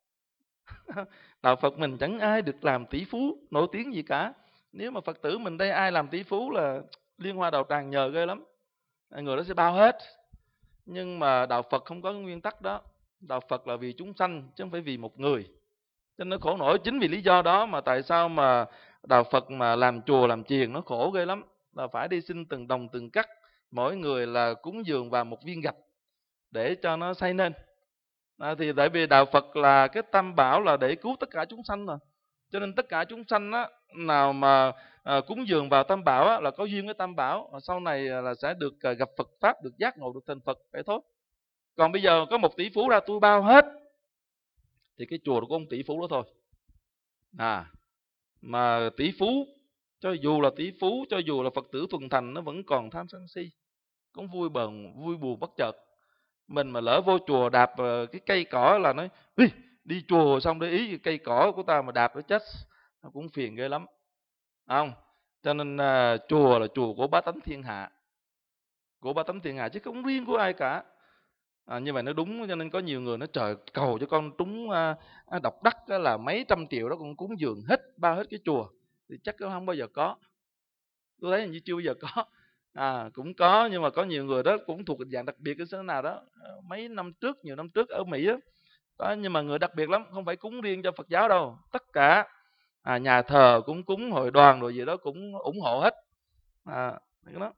Đạo Phật mình chẳng ai được làm tỷ phú nổi tiếng gì cả. Nếu mà Phật tử mình đây ai làm tỷ phú là Liên Hoa Đạo Tràng nhờ ghê lắm, người đó sẽ bao hết. Nhưng mà đạo Phật không có nguyên tắc đó. Đạo Phật là vì chúng sanh chứ không phải vì một người. Cho nên nó khổ nổi. Chính vì lý do đó mà tại sao mà đạo Phật mà làm chùa làm chiền nó khổ ghê lắm, là phải đi xin từng đồng từng cắt, mỗi người là cúng dường vào một viên gạch để cho nó xây nên. À, thì tại vì đạo Phật là cái tam bảo là để cứu tất cả chúng sanh mà. Cho nên tất cả chúng sanh á, nào mà à, cúng dường vào tam bảo á, là có duyên với tam bảo, sau này là sẽ được à, gặp Phật Pháp, được giác ngộ, được thành Phật, vậy thôi. Còn bây giờ có một tỷ phú ra tôi bao hết, thì cái chùa của ông tỷ phú đó thôi. À, mà tỷ phú, cho dù là tỷ phú, cho dù là Phật tử thuần thành, nó vẫn còn tham sân si, cũng vui bờn, vui buồn bất chợt. Mình mà lỡ vô chùa đạp cái cây cỏ là nói đi, đi chùa xong để ý cây cỏ của ta mà đạp nó chết, nó cũng phiền ghê lắm, không? Cho nên à, chùa là chùa của bá tánh thiên hạ, của bá tánh thiên hạ chứ không riêng của ai cả. À, như vậy nó đúng. Cho nên có nhiều người nói trời, cầu cho con trúng à, độc đắc là mấy trăm triệu đó con cúng dường hết, bao hết cái chùa, thì chắc nó không bao giờ có. Tôi thấy như chưa bao giờ có. À, cũng có, nhưng mà có nhiều người đó cũng thuộc dạng đặc biệt cái số nào đó. Mấy năm trước, nhiều năm trước ở Mỹ á, đó, nhưng mà người đặc biệt lắm, không phải cúng riêng cho Phật giáo đâu, tất cả à, nhà thờ cũng cúng, hội đoàn rồi gì đó cũng ủng hộ hết. À, đó.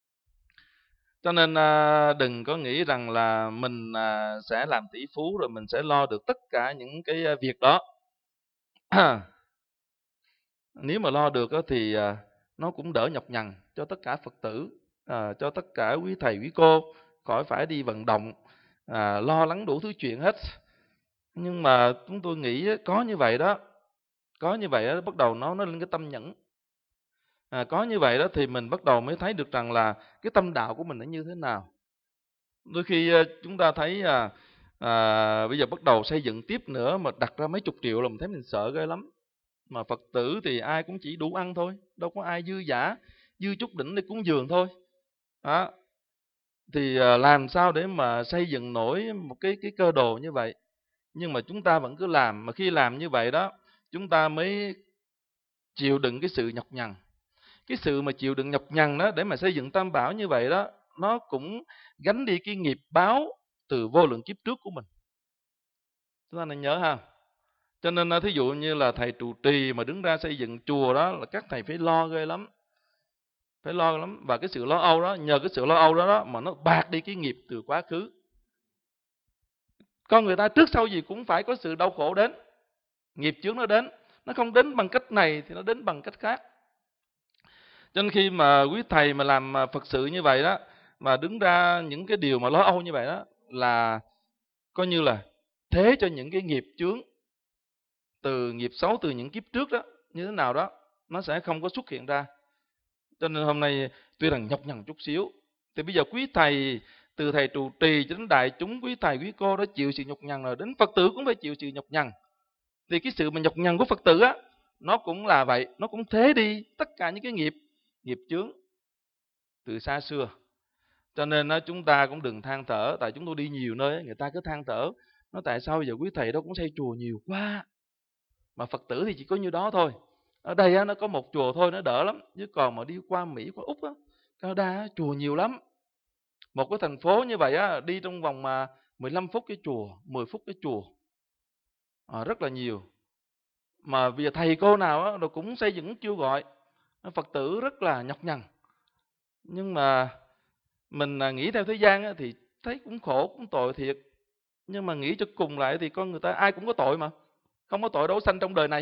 Cho nên à, đừng có nghĩ rằng là mình à, sẽ làm tỷ phú rồi mình sẽ lo được tất cả những cái việc đó. Nếu mà lo được thì à, nó cũng đỡ nhọc nhằn cho tất cả Phật tử, à, cho tất cả quý thầy quý cô, khỏi phải đi vận động, à, lo lắng đủ thứ chuyện hết. Nhưng mà chúng tôi nghĩ có như vậy đó, có như vậy đó, bắt đầu nó nó lên cái tâm nhẫn. À, có như vậy đó thì mình bắt đầu mới thấy được rằng là cái tâm đạo của mình nó như thế nào. Đôi khi chúng ta thấy à, à, bây giờ bắt đầu xây dựng tiếp nữa mà đặt ra mấy chục triệu là mình thấy mình sợ ghê lắm. Mà Phật tử thì ai cũng chỉ đủ ăn thôi, đâu có ai dư giả, dư chút đỉnh để cúng dường thôi. Đó. Thì à, làm sao để mà xây dựng nổi một cái cái cơ đồ như vậy. Nhưng mà chúng ta vẫn cứ làm, mà khi làm như vậy đó, chúng ta mới chịu đựng cái sự nhọc nhằn. Cái sự mà chịu đựng nhọc nhằn đó để mà xây dựng tam bảo như vậy đó, nó cũng gánh đi cái nghiệp báo từ vô lượng kiếp trước của mình. Chúng ta nên nhớ ha. Cho nên thí dụ như là thầy trụ trì mà đứng ra xây dựng chùa đó, là các thầy phải lo ghê lắm. Phải lo lắm. Và cái sự lo âu đó, nhờ cái sự lo âu đó, đó mà nó bạc đi cái nghiệp từ quá khứ. Con người ta trước sau gì cũng phải có sự đau khổ đến, nghiệp chướng nó đến. Nó không đến bằng cách này thì nó đến bằng cách khác. Cho nên khi mà quý thầy mà làm Phật sự như vậy đó, mà đứng ra những cái điều mà lo âu như vậy đó, là coi như là thế cho những cái nghiệp chướng, từ nghiệp xấu từ những kiếp trước đó, như thế nào đó, nó sẽ không có xuất hiện ra. Cho nên hôm nay tuy rằng nhọc nhằn chút xíu, thì bây giờ quý thầy, từ thầy trụ trì cho đến đại chúng quý thầy quý cô đó chịu sự nhọc nhằn rồi, đến Phật tử cũng phải chịu sự nhọc nhằn. Thì cái sự mà nhọc nhằn của Phật tử á, nó cũng là vậy, nó cũng thế đi tất cả những cái nghiệp nghiệp chướng từ xa xưa. Cho nên đó, chúng ta cũng đừng than thở. Tại chúng tôi đi nhiều nơi, người ta cứ than thở, nói tại sao bây giờ quý thầy đó cũng xây chùa nhiều quá, mà Phật tử thì chỉ có như đó thôi. Ở đây á, nó có một chùa thôi, nó đỡ lắm. Chứ còn mà đi qua Mỹ, qua Úc á, Canada á, chùa nhiều lắm. Một cái thành phố như vậy á, đi trong vòng mà mười lăm phút cái chùa, mười phút cái chùa, à, rất là nhiều. Mà bây giờ thầy cô nào á, rồi cũng xây dựng chiêu gọi Phật tử rất là nhọc nhằn. Nhưng mà mình nghĩ theo thế gian á, thì thấy cũng khổ, cũng tội thiệt. Nhưng mà nghĩ cho cùng lại thì con người ta ai cũng có tội mà. Không có tội đâu sanh trong đời này.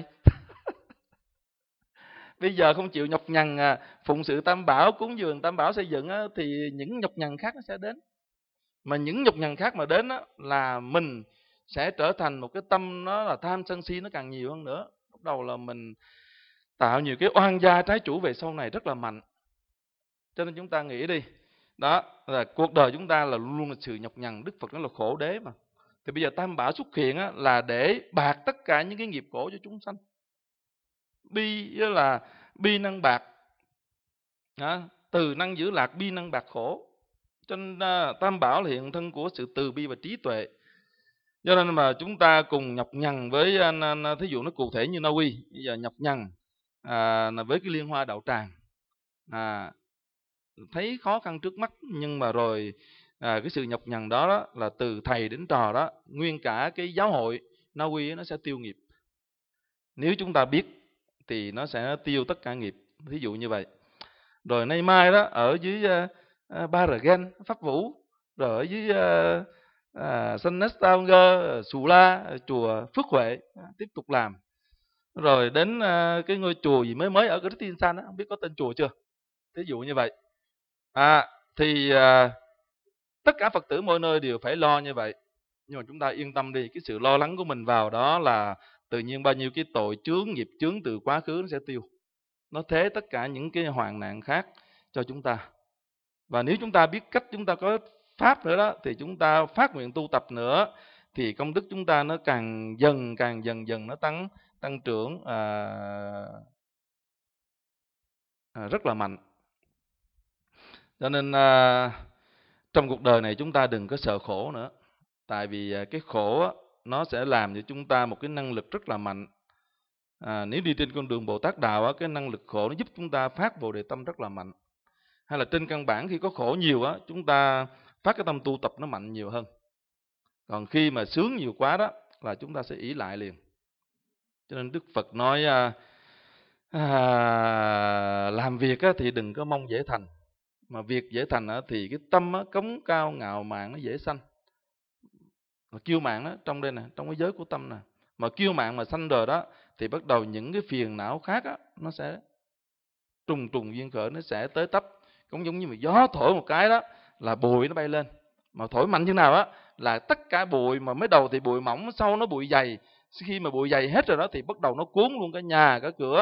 Bây giờ không chịu nhọc nhằn à, phụng sự tam bảo, cúng dường tam bảo xây dựng á, thì những nhọc nhằn khác nó sẽ đến. Mà những nhọc nhằn khác mà đến á, là mình sẽ trở thành một cái tâm nó là tham sân si nó càng nhiều hơn nữa. Bắt đầu là mình tạo nhiều cái oan gia trái chủ về sau này rất là mạnh. Cho nên chúng ta nghĩ đi, đó là cuộc đời chúng ta là luôn luôn là sự nhọc nhằn. Đức Phật nói là khổ đế mà. Thì bây giờ Tam Bảo xuất hiện á, là để bạc tất cả những cái nghiệp khổ cho chúng sanh. Bi là bi năng bạc, đó, từ năng giữ lạc, bi năng bạc khổ. Cho nên uh, Tam Bảo là hiện thân của sự từ bi và trí tuệ. Cho nên mà chúng ta cùng nhọc nhằn với, uh, thí dụ nó cụ thể như Na Uy, bây giờ nhọc nhằn à, với cái Liên Hoa Đạo Tràng, à, thấy khó khăn trước mắt, nhưng mà rồi à, cái sự nhọc nhằn đó, đó là từ thầy đến trò đó, nguyên cả cái giáo hội Na Uy nó sẽ tiêu nghiệp. Nếu chúng ta biết thì nó sẽ tiêu tất cả nghiệp, ví dụ như vậy. Rồi nay mai đó ở dưới uh, uh, Ba Rờ Gen Pháp Vũ, rồi ở dưới uh, uh, San Nestanger, Sù La, uh, chùa Phước Huệ uh, tiếp tục làm. Rồi đến uh, cái ngôi chùa gì mới mới ở Kristinsan đó, không biết có tên chùa chưa, ví dụ như vậy. À, thì uh, tất cả Phật tử mỗi nơi đều phải lo như vậy. Nhưng mà chúng ta yên tâm đi, cái sự lo lắng của mình vào đó là tự nhiên bao nhiêu cái tội chướng, nghiệp chướng từ quá khứ nó sẽ tiêu. Nó thế tất cả những cái hoạn nạn khác cho chúng ta. Và nếu chúng ta biết cách, chúng ta có pháp nữa đó, thì chúng ta phát nguyện tu tập nữa, thì công đức chúng ta nó càng dần càng dần dần nó tăng tăng trưởng à, à, rất là mạnh. Cho nên à, trong cuộc đời này chúng ta đừng có sợ khổ nữa. Tại vì à, cái khổ á, nó sẽ làm cho chúng ta một cái năng lực rất là mạnh. À, nếu đi trên con đường Bồ Tát Đạo á, cái năng lực khổ nó giúp chúng ta phát Bồ Đề Tâm rất là mạnh. Hay là trên căn bản khi có khổ nhiều á, chúng ta phát cái tâm tu tập nó mạnh nhiều hơn. Còn khi mà sướng nhiều quá đó là chúng ta sẽ ỷ lại liền. Cho nên Đức Phật nói à, à, làm việc á, thì đừng có mong dễ thành. Mà việc dễ thành á, thì cái tâm á, cống cao ngạo mạn nó dễ sanh. Mà kiêu mạn đó, trong đây nè, trong cái giới của tâm nè. Mà kiêu mạn mà sanh rồi đó, thì bắt đầu những cái phiền não khác á, nó sẽ trùng trùng duyên khởi, nó sẽ tới tấp. Cũng giống như mà gió thổi một cái đó là bụi nó bay lên. Mà thổi mạnh như nào á là tất cả bụi, mà mới đầu thì bụi mỏng, sau nó bụi dày. Khi mà bụi dày hết rồi đó thì bắt đầu nó cuốn luôn cả nhà, cả cửa.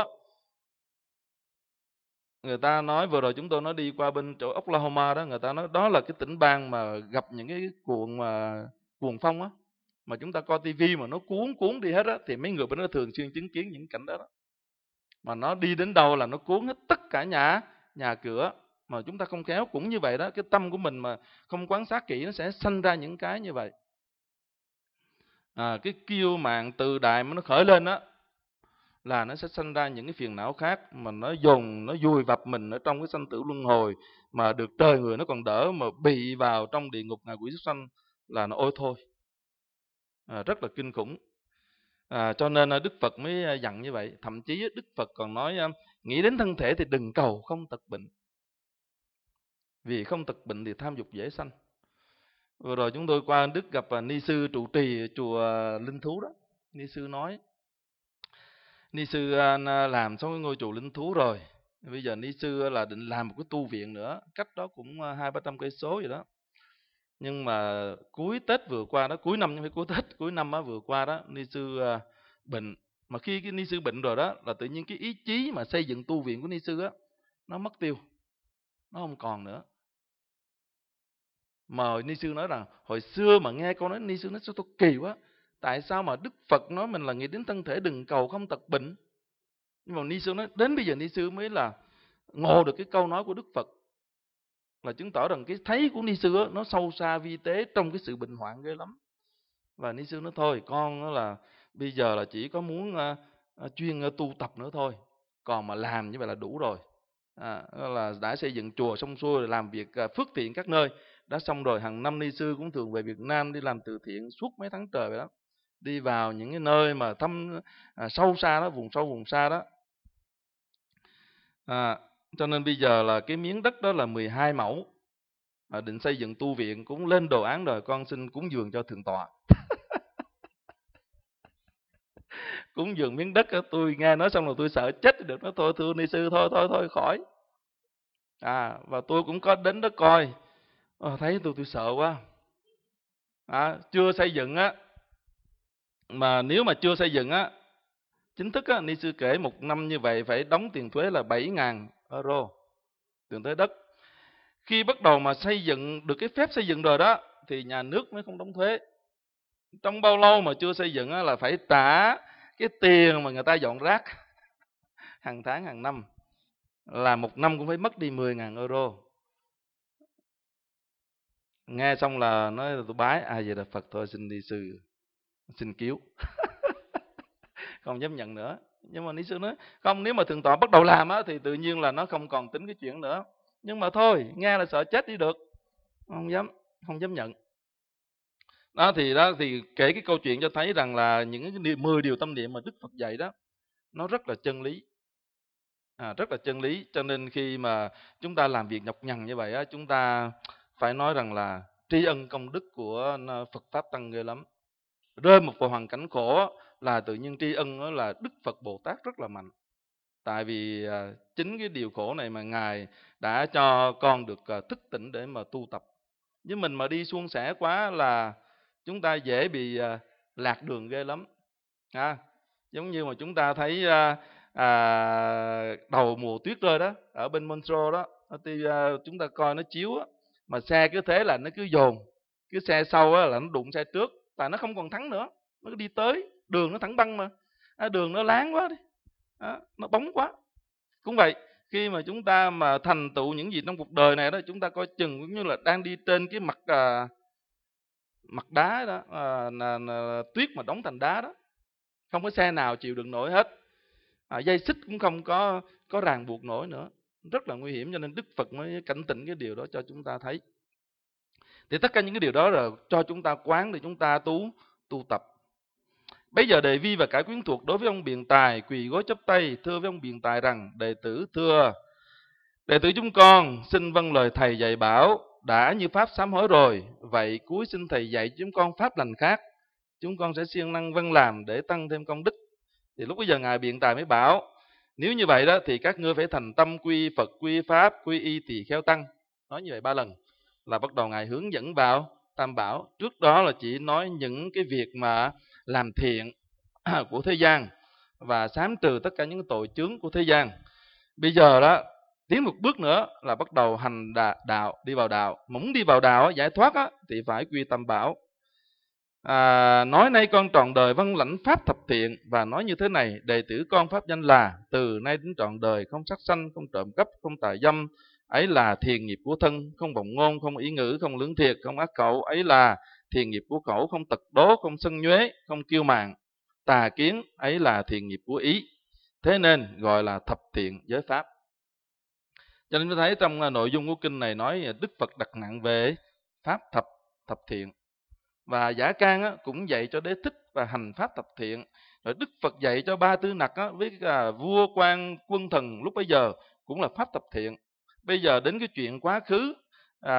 Người ta nói vừa rồi chúng tôi nói đi qua bên chỗ Oklahoma đó, người ta nói đó là cái tỉnh bang mà gặp những cái cuộn mà cuồng phong á, mà chúng ta coi tivi mà nó cuốn cuốn đi hết á, thì mấy người bên đó thường xuyên chứng kiến những cảnh đó, đó. Mà nó đi đến đâu là nó cuốn hết tất cả nhà nhà cửa. Mà chúng ta không khéo cũng như vậy đó, cái tâm của mình mà không quan sát kỹ nó sẽ sanh ra những cái như vậy. À, cái kiêu mạn tự đại mà nó khởi lên đó là nó sẽ sanh ra những cái phiền não khác, mà nó dồn, nó vùi vập mình ở trong cái sanh tử luân hồi, mà được trời người nó còn đỡ, mà bị vào trong địa ngục ngạ quỷ súc sanh là nó ôi thôi. À, rất là kinh khủng. À, cho nên Đức Phật mới dặn như vậy. Thậm chí Đức Phật còn nói nghĩ đến thân thể thì đừng cầu không tật bệnh, vì không tật bệnh thì tham dục dễ sanh. Vừa rồi chúng tôi qua Đức gặp Ni sư trụ trì chùa Linh Thú đó. Ni sư nói, Ni sư làm xong cái ngôi chùa Linh Thú rồi, bây giờ Ni sư là định làm một cái tu viện nữa, cách đó cũng hai ba trăm cây số vậy đó. Nhưng mà cuối Tết vừa qua đó, cuối năm nhưng phải cuối Tết, cuối năm đó, vừa qua đó, Ni sư bệnh. Mà khi cái Ni sư bệnh rồi đó là tự nhiên cái ý chí mà xây dựng tu viện của Ni sư á nó mất tiêu, nó không còn nữa. Mà Ni sư nói rằng hồi xưa mà nghe câu nói, Ni sư nói sao tôi kỳ quá, tại sao mà Đức Phật nói mình là nghĩ đến thân thể đừng cầu không tật bệnh. Nhưng mà Ni sư nói đến bây giờ Ni sư mới là ngộ được cái câu nói của Đức Phật, là chứng tỏ rằng cái thấy của Ni sư á, nó sâu xa vi tế trong cái sự bệnh hoạn ghê lắm. Và Ni sư nói thôi con đó là bây giờ là chỉ có muốn uh, uh, chuyên uh, tu tập nữa thôi, còn mà làm như vậy là đủ rồi. À, là đã xây dựng chùa xong xuôi, làm việc uh, phước thiện các nơi đã xong rồi. Hàng năm Ni sư cũng thường về Việt Nam đi làm từ thiện suốt mấy tháng trời vậy đó, đi vào những cái nơi mà thăm à, sâu xa đó, vùng sâu vùng xa đó. À, cho nên bây giờ là cái miếng đất đó là mười hai mẫu, à, định xây dựng tu viện, cũng lên đồ án rồi, con xin cúng dường cho thượng tọa. Cúng dường miếng đất đó, tôi nghe nói xong rồi tôi sợ chết được. Nó thôi thưa Ni sư, thôi thôi thôi khỏi. À, và tôi cũng có đến đó coi, à, thấy tôi tôi sợ quá. À, chưa xây dựng á, mà nếu mà chưa xây dựng á, chính thức á, Ni sư kể một năm như vậy phải đóng tiền thuế là bảy nghìn euro, tiền thuế đất. Khi bắt đầu mà xây dựng được cái phép xây dựng rồi đó thì nhà nước mới không đóng thuế. Trong bao lâu mà chưa xây dựng là phải trả cái tiền mà người ta dọn rác hàng tháng hàng năm, là một năm cũng phải mất đi mười nghìn euro. Nghe xong là nói là tôi bái A Di Đà Phật thôi, xin ni sư xin cứu. Không dám nhận nữa. Nhưng mà ni sư nói không, nếu mà thượng tọa bắt đầu làm á thì tự nhiên là nó không còn tính cái chuyện nữa. Nhưng mà thôi, nghe là sợ chết đi được, không dám không dám nhận. Đó thì đó thì kể cái câu chuyện cho thấy rằng là những cái điều, mười điều tâm niệm mà Đức Phật dạy đó nó rất là chân lý. À, rất là chân lý. Cho nên khi mà chúng ta làm việc nhọc nhằn như vậy á, chúng ta phải nói rằng là tri ân công đức của Phật Pháp Tăng ghê lắm. Rơi một vào hoàn cảnh khổ là tự nhiên tri ân đó là Đức Phật Bồ Tát rất là mạnh. Tại vì à, chính cái điều khổ này mà Ngài đã cho con được à, thức tỉnh để mà tu tập. Với mình mà đi suôn sẻ quá là chúng ta dễ bị à, lạc đường ghê lắm. À, giống như mà chúng ta thấy à, à, đầu mùa tuyết rơi đó, ở bên Montreux đó, thì à, chúng ta coi nó chiếu á, mà xe cứ thế là nó cứ dồn, cái xe sau á là nó đụng xe trước, tại nó không còn thắng nữa, nó cứ đi tới, đường nó thẳng băng mà, à, đường nó láng quá đi, à, nó bóng quá. Cũng vậy, khi mà chúng ta mà thành tựu những gì trong cuộc đời này đó, chúng ta coi chừng cũng như là đang đi trên cái mặt à, mặt đá đó, à, là, là, tuyết mà đóng thành đá đó, không có xe nào chịu đựng nổi hết, à, dây xích cũng không có có ràng buộc nổi nữa, rất là nguy hiểm. Cho nên Đức Phật mới cảnh tỉnh cái điều đó cho chúng ta thấy. Thì tất cả những cái điều đó là cho chúng ta quán để chúng ta tu tu tập. Bây giờ Đề Vi và cả quyến thuộc đối với ông Biện Tài quỳ gối chắp tay thưa với ông Biện Tài rằng: đệ tử thưa, đệ tử chúng con xin vâng lời thầy dạy bảo. Đã như pháp sám hối rồi, vậy cuối xin thầy dạy chúng con pháp lành khác, chúng con sẽ siêng năng vâng làm để tăng thêm công đức. Thì lúc bây giờ Ngài Biện Tài mới bảo: nếu như vậy đó thì các ngươi phải thành tâm quy Phật, quy Pháp, quy Y tỳ kheo tăng. Nói như vậy ba lần là bắt đầu Ngài hướng dẫn vào Tam Bảo. Trước đó là chỉ nói những cái việc mà làm thiện của thế gian và sám trừ tất cả những tội chướng của thế gian. Bây giờ đó tiến một bước nữa là bắt đầu hành đạo, đi vào đạo. Muốn đi vào đạo giải thoát á, thì phải quy Tam Bảo. À, nói nay con trọn đời vâng lãnh pháp thập thiện, và nói như thế này: đệ tử con pháp danh là từ nay đến trọn đời không sát sanh, không trộm cắp, không tà dâm, ấy là thiền nghiệp của thân. Không vọng ngôn, không ý ngữ, không lưỡng thiệt, không ác khẩu, ấy là thiền nghiệp của khẩu. Không tật đố, không sân nhuế, không kiêu mạn, tà kiến, ấy là thiền nghiệp của ý. Thế nên gọi là thập thiện giới pháp. Cho nên tôi thấy trong nội dung của kinh này nói Đức Phật đặt nặng về pháp thập thập thiện. Và Giả Can á, cũng dạy cho Đế Thích và hành pháp thập thiện. Rồi Đức Phật dạy cho Ba Tư Nặc á, với cả vua quan quân thần lúc bấy giờ cũng là pháp thập thiện. Bây giờ đến cái chuyện quá khứ à,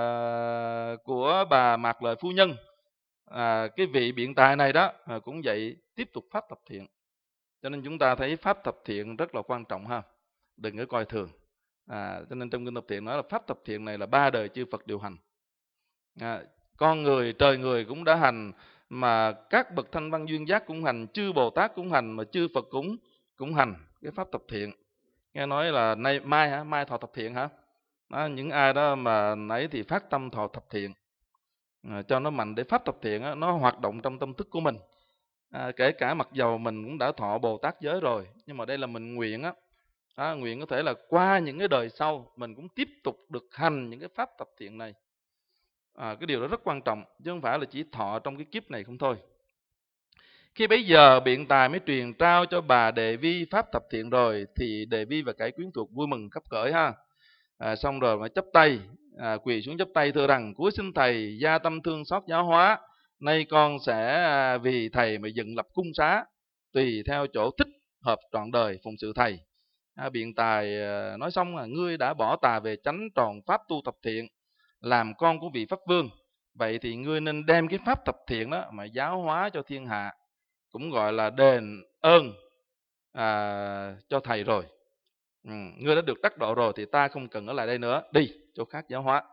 của bà Mạc Lợi Phu Nhân, à, cái vị Biện Tài này đó à, cũng dạy tiếp tục pháp thập thiện. Cho nên chúng ta thấy pháp thập thiện rất là quan trọng ha, đừng có coi thường. À, cho nên trong kinh thập thiện nói là pháp thập thiện này là ba đời chư Phật điều hành. À, con người, trời người cũng đã hành, mà các bậc thanh văn duyên giác cũng hành, chư Bồ Tát cũng hành, mà chư Phật cũng cũng hành cái pháp thập thiện. Nghe nói là nay mai hả, mai thọ thập thiện hả? Đó, những ai đó mà nãy thì phát tâm thọ thập thiện, à, cho nó mạnh để pháp thập thiện á, nó hoạt động trong tâm thức của mình. À, kể cả mặc dầu mình cũng đã thọ Bồ Tát giới rồi, nhưng mà đây là mình nguyện á, à, nguyện có thể là qua những cái đời sau mình cũng tiếp tục được hành những cái pháp thập thiện này. À, cái điều đó rất quan trọng, chứ không phải là chỉ thọ trong cái kiếp này không thôi. Khi bấy giờ Biện Tài mới truyền trao cho bà Đề Vi pháp thập thiện rồi, thì Đề Vi và cải quyến thuộc vui mừng khắp khởi ha. À, xong rồi mới chấp tay, à, quỳ xuống chấp tay thưa rằng: cuối xin thầy gia tâm thương xót giáo hóa, nay con sẽ vì thầy mà dựng lập cung xá, tùy theo chỗ thích hợp trọn đời phụng sự thầy. À, Biện Tài nói xong là: ngươi đã bỏ tà về chánh tròn pháp tu thập thiện, làm con của vị Pháp Vương, vậy thì ngươi nên đem cái pháp thập thiện đó mà giáo hóa cho thiên hạ, cũng gọi là đền ơn à, cho thầy rồi. Ừ, ngươi đã được đắc độ rồi thì ta không cần ở lại đây nữa, đi chỗ khác giáo hóa.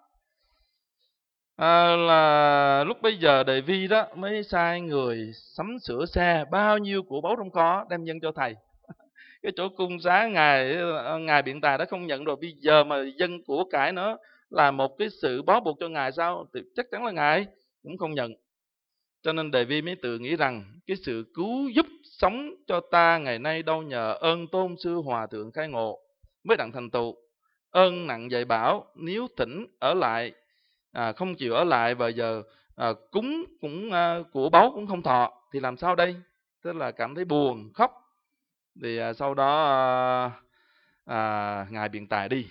À, là lúc bây giờ Đề Vi đó mới sai người sắm sửa xe, bao nhiêu của báu trong kho đem dâng cho thầy. Cái chỗ cung xá ngài ngài Biện Tài đã không nhận rồi, bây giờ mà dân của cải nó là một cái sự bó buộc cho Ngài sao? Thì chắc chắn là Ngài cũng không nhận. Cho nên Đề Vi mới tự nghĩ rằng cái sự cứu giúp sống cho ta ngày nay đâu nhờ ơn tôn sư Hòa Thượng khai ngộ mới đặng thành tựu. Ơn nặng dạy bảo, nếu thỉnh ở lại, à, không chịu ở lại, và giờ à, cúng cũng à, của báu cũng không thọ, thì làm sao đây? Tức là cảm thấy buồn, khóc. Thì à, sau đó à, à, Ngài biện tài đi,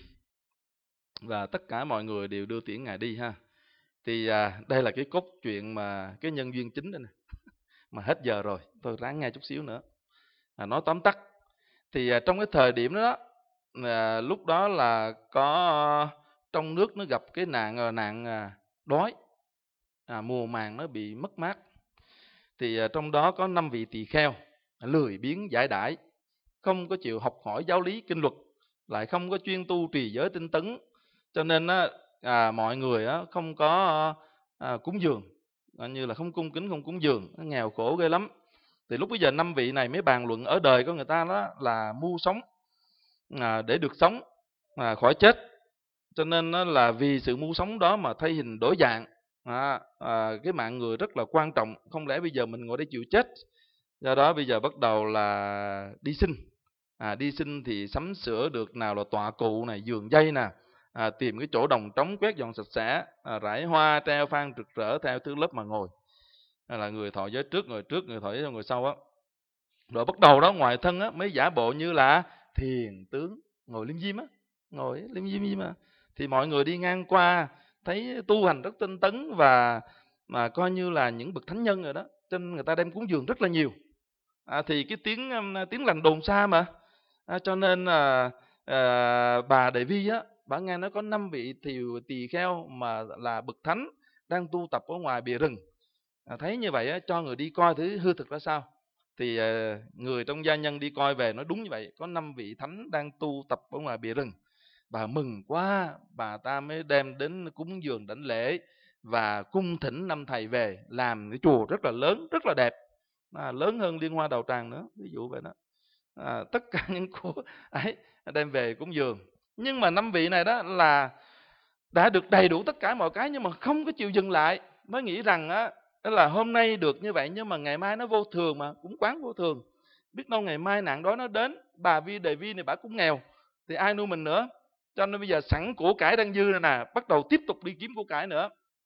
và tất cả mọi người đều đưa tiễn Ngài đi ha. Thì à, đây là cái cốt truyện mà cái nhân duyên chính đây nè. Mà hết giờ rồi, tôi ráng nghe chút xíu nữa. À, nói tóm tắt. Thì à, trong cái thời điểm đó, à, lúc đó là có trong nước nó gặp cái nạn nạn à, đói, à, mùa màng nó bị mất mát. Thì à, trong đó có năm vị tỳ kheo lười biếng giải đãi, không có chịu học hỏi giáo lý kinh luật, lại không có chuyên tu trì giới tinh tấn, cho nên á, à, mọi người á, không có à, cúng dường, như là không cung kính, không cúng dường, nó nghèo khổ ghê lắm. Thì lúc bây giờ năm vị này mới bàn luận ở đời của người ta đó là mưu sống à, để được sống à, khỏi chết. Cho nên đó là vì sự mưu sống đó mà thay hình đổi dạng. À, à, cái mạng người rất là quan trọng, không lẽ bây giờ mình ngồi đây chịu chết. Do đó bây giờ bắt đầu là đi sinh. À, đi sinh thì sắm sửa được nào là tọa cụ này, giường dây nè, à, tìm cái chỗ đồng trống quét dọn sạch sẽ, à, rải hoa treo phan rực rỡ theo thứ lớp mà ngồi. Hay là người thọ giới trước ngồi trước, người thọ giới sau ngồi sau á. Rồi bắt đầu đó ngoài thân á mới giả bộ như là thiền tướng, ngồi liêm diêm á, ngồi liêm diêm diêm mà. Thì mọi người đi ngang qua thấy tu hành rất tinh tấn và mà coi như là những bậc thánh nhân rồi đó, cho nên người ta đem cúng dường rất là nhiều. À, thì cái tiếng tiếng lành đồn xa mà, à, cho nên là à, bà Đề Vi á, bà nghe nói có năm vị thiều tỳ kheo mà là bậc thánh đang tu tập ở ngoài bìa rừng. À, thấy như vậy á, cho người đi coi thử hư thực ra sao. Thì à, người trong gia nhân đi coi về nói đúng như vậy, có năm vị thánh đang tu tập ở ngoài bìa rừng. Bà mừng quá, bà ta mới đem đến cúng dường đảnh lễ và cung thỉnh năm thầy về làm cái chùa rất là lớn, rất là đẹp, à, lớn hơn Liên Hoa Đầu Tràng nữa, ví dụ vậy đó. À, tất cả những của ấy đem về cúng dường. Nhưng mà năm vị này đó là đã được đầy đủ tất cả mọi cái, nhưng mà không có chịu dừng lại, mới nghĩ rằng á, đó là hôm nay được như vậy nhưng mà ngày mai nó vô thường, mà cũng quán vô thường. Biết đâu ngày mai nạn đói nó đến, bà Vi Đề Vi này bà cũng nghèo, thì ai nuôi mình nữa. Cho nên bây giờ sẵn của cải đang dư này nè, bắt đầu tiếp tục đi kiếm của cải nữa.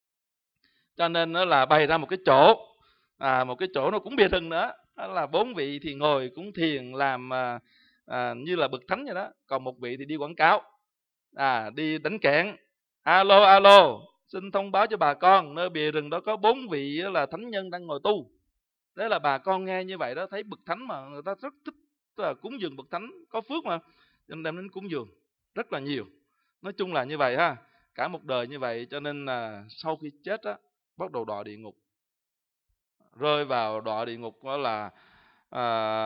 Cho nên nó là bày ra một cái chỗ, à, một cái chỗ nó cũng bìa rừng nữa. Đó là bốn vị thì ngồi cũng thiền làm à, à, như là bậc thánh vậy đó. Còn một vị thì đi quảng cáo, à, đi đánh kẽn. Alo alo, xin thông báo cho bà con nơi bìa rừng đó có bốn vị là thánh nhân đang ngồi tu. Đấy là bà con nghe như vậy đó, thấy bậc thánh mà người ta rất thích là cúng dường bậc thánh có phước mà, cho nên đem đến cúng dường rất là nhiều. Nói chung là như vậy ha, cả một đời như vậy. Cho nên là sau khi chết á, bắt đầu đọa địa ngục, rơi vào đọa địa ngục đó là à,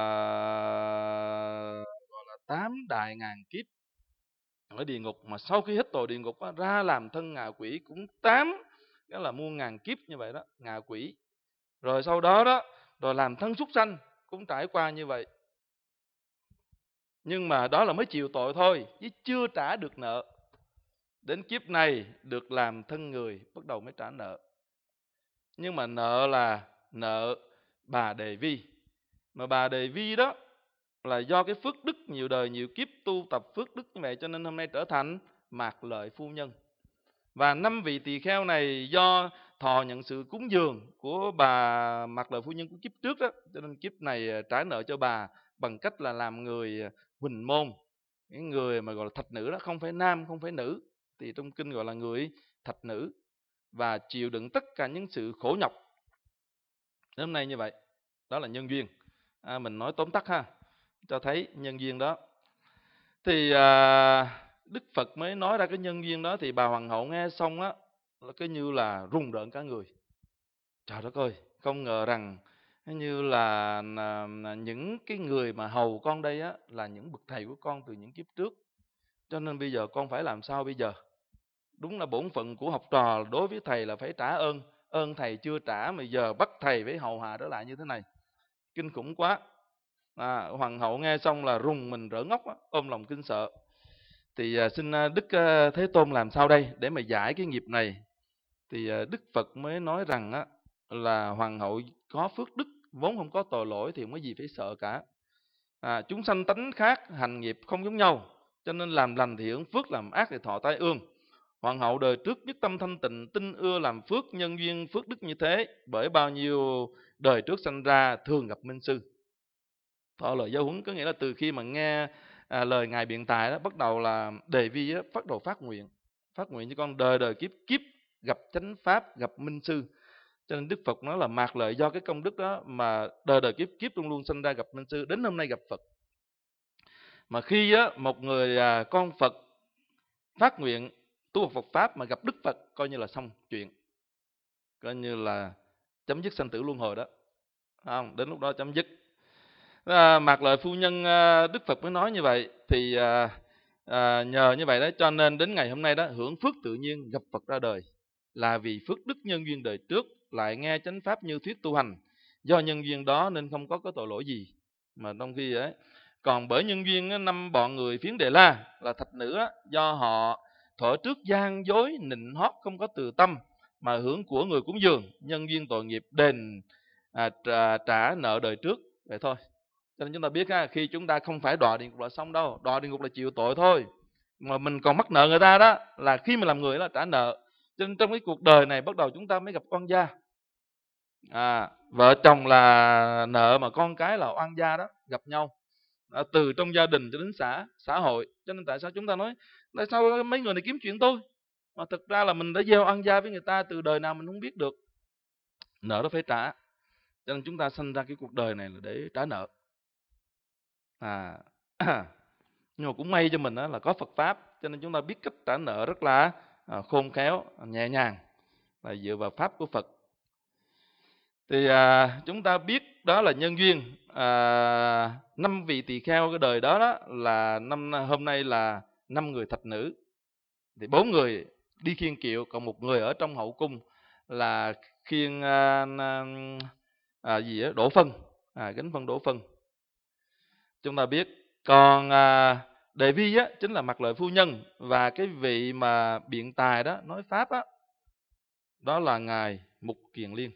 gọi là tám đại ngàn kiếp ở địa ngục. Mà sau khi hết tội địa ngục á, ra làm thân ngạ quỷ cũng tám, đó là muôn ngàn kiếp như vậy đó, ngạ quỷ. Rồi sau đó đó, rồi làm thân súc sanh cũng trải qua như vậy. Nhưng mà đó là mới chịu tội thôi, chứ chưa trả được nợ. Đến kiếp này được làm thân người, bắt đầu mới trả nợ. Nhưng mà nợ là nợ bà Đề Vi. Mà bà Đề Vi đó là do cái phước đức nhiều đời nhiều kiếp tu tập phước đức như vậy, cho nên hôm nay trở thành Mạc Lợi phu nhân. Và năm vị tỳ kheo này do thọ nhận sự cúng dường của bà Mạc Lợi phu nhân của kiếp trước đó, cho nên kiếp này trả nợ cho bà bằng cách là làm người huỳnh môn. Cái người mà gọi là thạch nữ đó, không phải nam không phải nữ, thì trong kinh gọi là người thạch nữ, và chịu đựng tất cả những sự khổ nhọc. Đến hôm nay như vậy, đó là nhân duyên. À, mình nói tóm tắt ha, cho thấy nhân duyên đó. Thì à, Đức Phật mới nói ra cái nhân duyên đó, thì bà hoàng hậu nghe xong á, là cái như là rùng rợn cả người. Trời đất ơi, không ngờ rằng như là, là, là những cái người mà hầu con đây á, là những bậc thầy của con từ những kiếp trước. Cho nên bây giờ con phải làm sao bây giờ? Đúng là bổn phận của học trò đối với thầy là phải trả ơn. Ơn thầy chưa trả mà giờ bắt thầy phải hầu hạ trở lại như thế này, kinh khủng quá. À, hoàng hậu nghe xong là rùng mình rỡ ngốc á, ôm lòng kinh sợ. Thì à, xin à, Đức à, Thế Tôn làm sao đây để mà giải cái nghiệp này? Thì à, Đức Phật mới nói rằng á, là hoàng hậu có phước đức, vốn không có tội lỗi thì không có gì phải sợ cả. À, chúng sanh tánh khác, hành nghiệp không giống nhau, cho nên làm lành thì hưởng phước, làm ác thì thọ tai ương. Hoàng hậu đời trước nhất tâm thanh tịnh, tinh ưa làm phước, nhân duyên phước đức như thế, bởi bao nhiêu đời trước sanh ra thường gặp minh sư. Thọ lời giáo huấn có nghĩa là từ khi mà nghe à, lời ngài biện tài đó, bắt đầu là Đề Vi á, bắt đầu phát nguyện, phát nguyện cho con đời đời kiếp kiếp gặp chánh pháp, gặp minh sư. Cho nên Đức Phật nói là mạt lợi do cái công đức đó mà đời đời kiếp kiếp luôn luôn sinh ra gặp minh sư, đến hôm nay gặp Phật. Mà khi á, một người à, con Phật phát nguyện tu học Phật pháp mà gặp Đức Phật, coi như là xong chuyện, coi như là chấm dứt sanh tử luân hồi đó, không? Đến lúc đó chấm dứt. À, mạt lợi phu nhân à, Đức Phật mới nói như vậy. Thì à, à, nhờ như vậy đó, cho nên đến ngày hôm nay đó hưởng phước tự nhiên gặp Phật ra đời, là vì phước đức nhân duyên đời trước lại nghe chánh pháp như thuyết tu hành, do nhân duyên đó nên không có cái tội lỗi gì. Mà trong khi ấy, còn bởi nhân duyên năm bọn người phiến Đề La là thạch nữ á, do họ thuở trước gian dối nịnh hót không có từ tâm mà hưởng của người cúng dường, nhân duyên tội nghiệp đền à, trả, trả nợ đời trước, vậy thôi. Cho nên chúng ta biết ha, khi chúng ta không phải đọa địa ngục là xong đâu, đọa địa ngục là chịu tội thôi, mà mình còn mắc nợ người ta đó, là khi mình làm người là trả nợ. Cho nên trong cái cuộc đời này bắt đầu chúng ta mới gặp oan gia. À, vợ chồng là nợ mà con cái là oan gia đó, gặp nhau à, từ trong gia đình cho đến xã xã hội. Cho nên tại sao chúng ta nói tại sao mấy người này kiếm chuyện tôi, mà thực ra là mình đã gieo oan gia với người ta từ đời nào mình không biết được. Nợ đó phải trả, cho nên chúng ta sinh ra cái cuộc đời này là để trả nợ. À nhưng mà cũng may cho mình đó là có Phật pháp, cho nên chúng ta biết cách trả nợ rất là à, khôn khéo, nhẹ nhàng, là dựa vào pháp của Phật. Thì à, chúng ta biết đó là nhân duyên. à, năm vị tỳ kheo cái đời đó, đó là năm hôm nay là năm người thạch nữ, thì bốn người đi khiêng kiệu, còn một người ở trong hậu cung là khiêng à, à, gì đó, đổ phân, à, gánh phân đổ phân. Chúng ta biết. Còn à, Đề Vi á, chính là mạt lợi phu nhân, và cái vị mà biện tài đó nói pháp á, đó là ngài Mục Kiền Liên.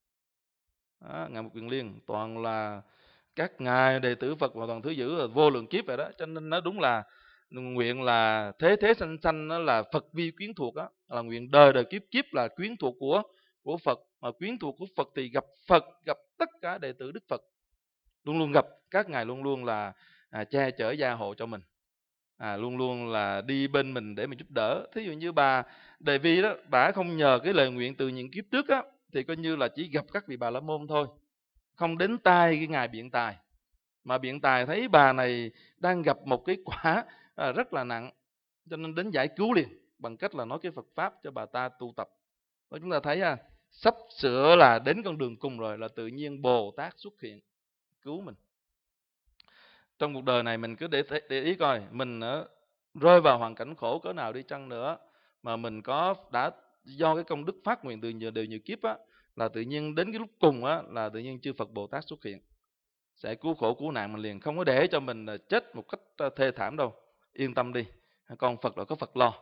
Đó, ngài Mục Kiền Liên toàn là các ngài đệ tử Phật và toàn thứ dữ là vô lượng kiếp vậy đó. Cho nên nó đúng là nguyện là thế thế sanh sanh, nó là Phật vi quyến thuộc đó, là nguyện đời đời kiếp kiếp là quyến thuộc của của Phật. Mà quyến thuộc của Phật thì gặp Phật, gặp tất cả đệ tử Đức Phật, luôn luôn gặp các ngài, luôn luôn là à, che chở gia hộ cho mình, à, luôn luôn là đi bên mình để mình giúp đỡ. Thí dụ như bà Đề Vi đó, bà không nhờ cái lời nguyện từ những kiếp trước á, thì coi như là chỉ gặp các vị Bà La Môn thôi, không đến tai cái ngài biện tài. Mà biện tài thấy bà này đang gặp một cái quả à, rất là nặng, cho nên đến giải cứu liền bằng cách là nói cái Phật pháp cho bà ta tu tập. Và chúng ta thấy à, sắp sửa là đến con đường cùng rồi, là tự nhiên Bồ Tát xuất hiện cứu mình. Trong cuộc đời này mình cứ để, để ý coi, mình uh, rơi vào hoàn cảnh khổ cỡ nào đi chăng nữa, mà mình có đã do cái công đức phát nguyện từ nhiều đời nhiều kiếp á, là tự nhiên đến cái lúc cùng á, là tự nhiên chư Phật Bồ Tát xuất hiện, sẽ cứu khổ cứu nạn mình liền, không có để cho mình chết một cách thê thảm đâu. Yên tâm đi, con Phật là có Phật lo.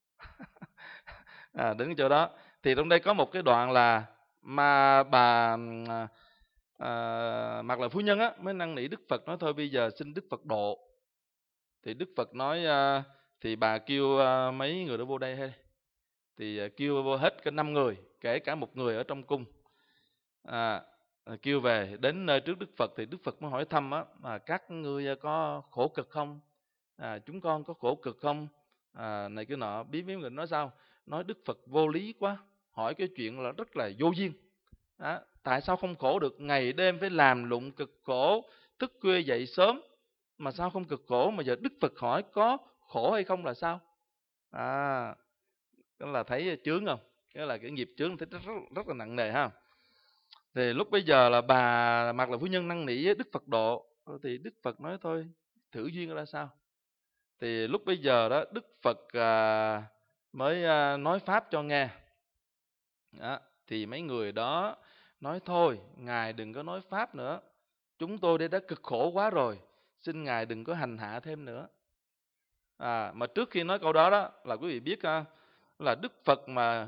À, đến cái chỗ đó thì trong đây có một cái đoạn là mà bà à, Mạt Lợi phu nhân á, mới năn nỉ Đức Phật, nói thôi bây giờ xin Đức Phật độ. Thì Đức Phật nói à, thì bà kêu à, mấy người đó vô đây hay, thì à, kêu vô hết cả năm người, kể cả một người ở trong cung, à, kêu về đến nơi trước Đức Phật. Thì Đức Phật mới hỏi thăm á, à, các ngươi có khổ cực không, à, chúng con có khổ cực không, à, này cái nọ. Biết mấy người nói sao, nói Đức Phật vô lý quá, hỏi cái chuyện là rất là vô duyên. Đó, tại sao không khổ được, ngày đêm phải làm lụng cực khổ, thức khuya dậy sớm, mà sao không cực khổ, mà giờ Đức Phật hỏi có khổ hay không là sao? À, đó là thấy chướng không? Đó là cái nghiệp chướng thấy rất, rất, rất là nặng nề ha. Thì lúc bây giờ là bà Mạt Lợi phu nhân năn nỉ Đức Phật độ, thì Đức Phật nói thôi thử duyên ra sao. Thì lúc bây giờ đó Đức Phật à, mới à, nói pháp cho nghe. Đó, thì mấy người đó nói thôi ngài đừng có nói pháp nữa, chúng tôi đây đã cực khổ quá rồi, xin ngài đừng có hành hạ thêm nữa. À, mà trước khi nói câu đó đó là quý vị biết ha, là Đức Phật mà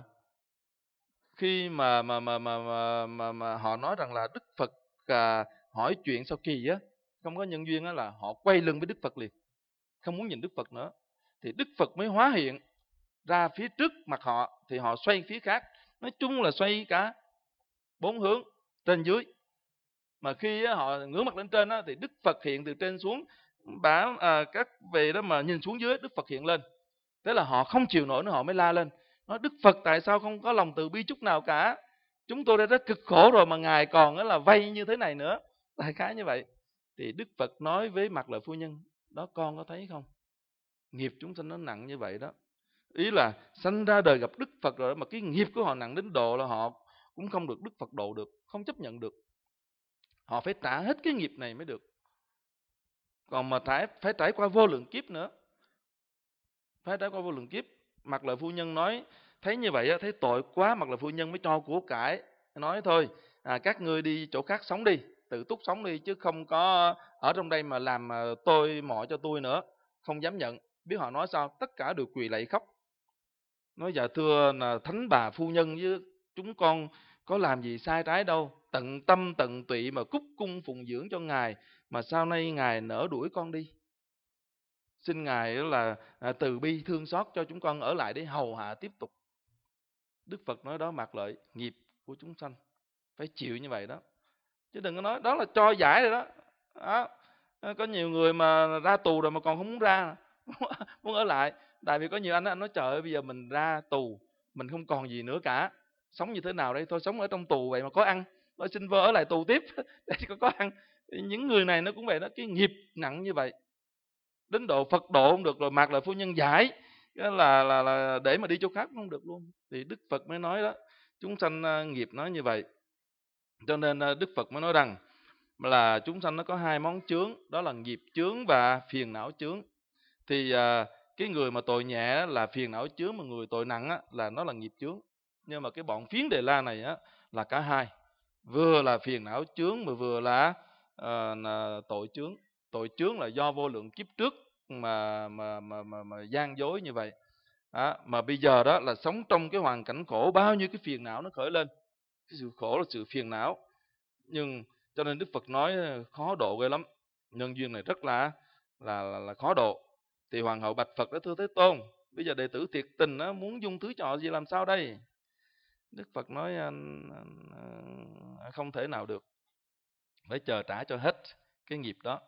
khi mà mà mà mà mà, mà, mà họ nói rằng là Đức Phật à, hỏi chuyện sau kỳ á, không có nhân duyên á, là họ quay lưng với Đức Phật liền, không muốn nhìn Đức Phật nữa, thì Đức Phật mới hóa hiện ra phía trước mặt họ, thì họ xoay phía khác. Nói chung là xoay cả bốn hướng, trên dưới. Mà khi á, họ ngửa mặt lên trên á, thì Đức Phật hiện từ trên xuống, bảo à, các vị đó mà nhìn xuống dưới, Đức Phật hiện lên. Thế là họ không chịu nổi nữa, họ mới la lên, nói Đức Phật tại sao không có lòng từ bi chút nào cả, chúng tôi đã rất cực khổ rồi mà ngài còn là vay như thế này nữa, đại khái như vậy. Thì Đức Phật nói với Mạc Lợi Phu Nhân, đó con có thấy không, nghiệp chúng sanh nó nặng như vậy đó. Ý là sanh ra đời gặp Đức Phật rồi mà cái nghiệp của họ nặng đến độ là họ cũng không được Đức Phật độ được, không chấp nhận được, họ phải trả hết cái nghiệp này mới được, còn mà trải phải trải qua vô lượng kiếp nữa, phải trải qua vô lượng kiếp. Mạc Lợi Phu Nhân nói thấy như vậy, thấy tội quá, Mạc Lợi Phu Nhân mới cho của cải, nói thôi à, các ngươi đi chỗ khác sống đi, tự túc sống đi, chứ không có ở trong đây mà làm tôi mọ cho tôi nữa, không dám nhận. Biết họ nói sao, tất cả đều quỳ lạy khóc, nói dạ thưa là thánh bà phu nhân với chúng con có làm gì sai trái đâu, tận tâm tận tụy mà cúc cung phụng dưỡng cho ngài, mà sau nay ngài nỡ đuổi con đi, xin ngài là à, từ bi thương xót cho chúng con ở lại để hầu hạ tiếp tục. Đức Phật nói đó Mạc Lợi, nghiệp của chúng sanh phải chịu như vậy đó, chứ đừng có nói đó là cho giải rồi đó. Đó, có nhiều người mà ra tù rồi mà còn không muốn ra, muốn ở lại. Tại vì có nhiều anh anh nói trời ơi, bây giờ mình ra tù mình không còn gì nữa cả, sống như thế nào đây, thôi sống ở trong tù vậy mà có ăn, tôi xin vô ở lại tù tiếp để có có ăn. Những người này nó cũng vậy đó, cái nghiệp nặng như vậy, đến độ Phật độ không được rồi, Mạc Lợi Phu Nhân giải là, là, là để mà đi chỗ khác không được luôn. Thì Đức Phật mới nói đó, chúng sanh nghiệp nó như vậy, cho nên Đức Phật mới nói rằng là chúng sanh nó có hai món chướng, đó là nghiệp chướng và phiền não chướng. Thì à, cái người mà tội nhẹ là phiền não chướng, mà người tội nặng á, là nó là nghiệp chướng. Nhưng mà cái bọn Phiến Đề La này á, là cả hai, vừa là phiền não chướng mà vừa là, à, là tội chướng. Tội chướng là do vô lượng kiếp trước mà mà mà mà, mà gian dối như vậy. Đó, mà bây giờ đó là sống trong cái hoàn cảnh khổ, bao nhiêu cái phiền não nó khởi lên. Cái sự khổ là sự phiền não, nhưng cho nên Đức Phật nói khó độ ghê lắm, nhân duyên này rất là là là, là khó độ. Thì hoàng hậu bạch Phật đó, thưa Thế Tôn, bây giờ đệ tử thiệt tình đó, muốn dung thứ trò gì làm sao đây? Đức Phật nói không thể nào được, phải chờ trả cho hết cái nghiệp đó.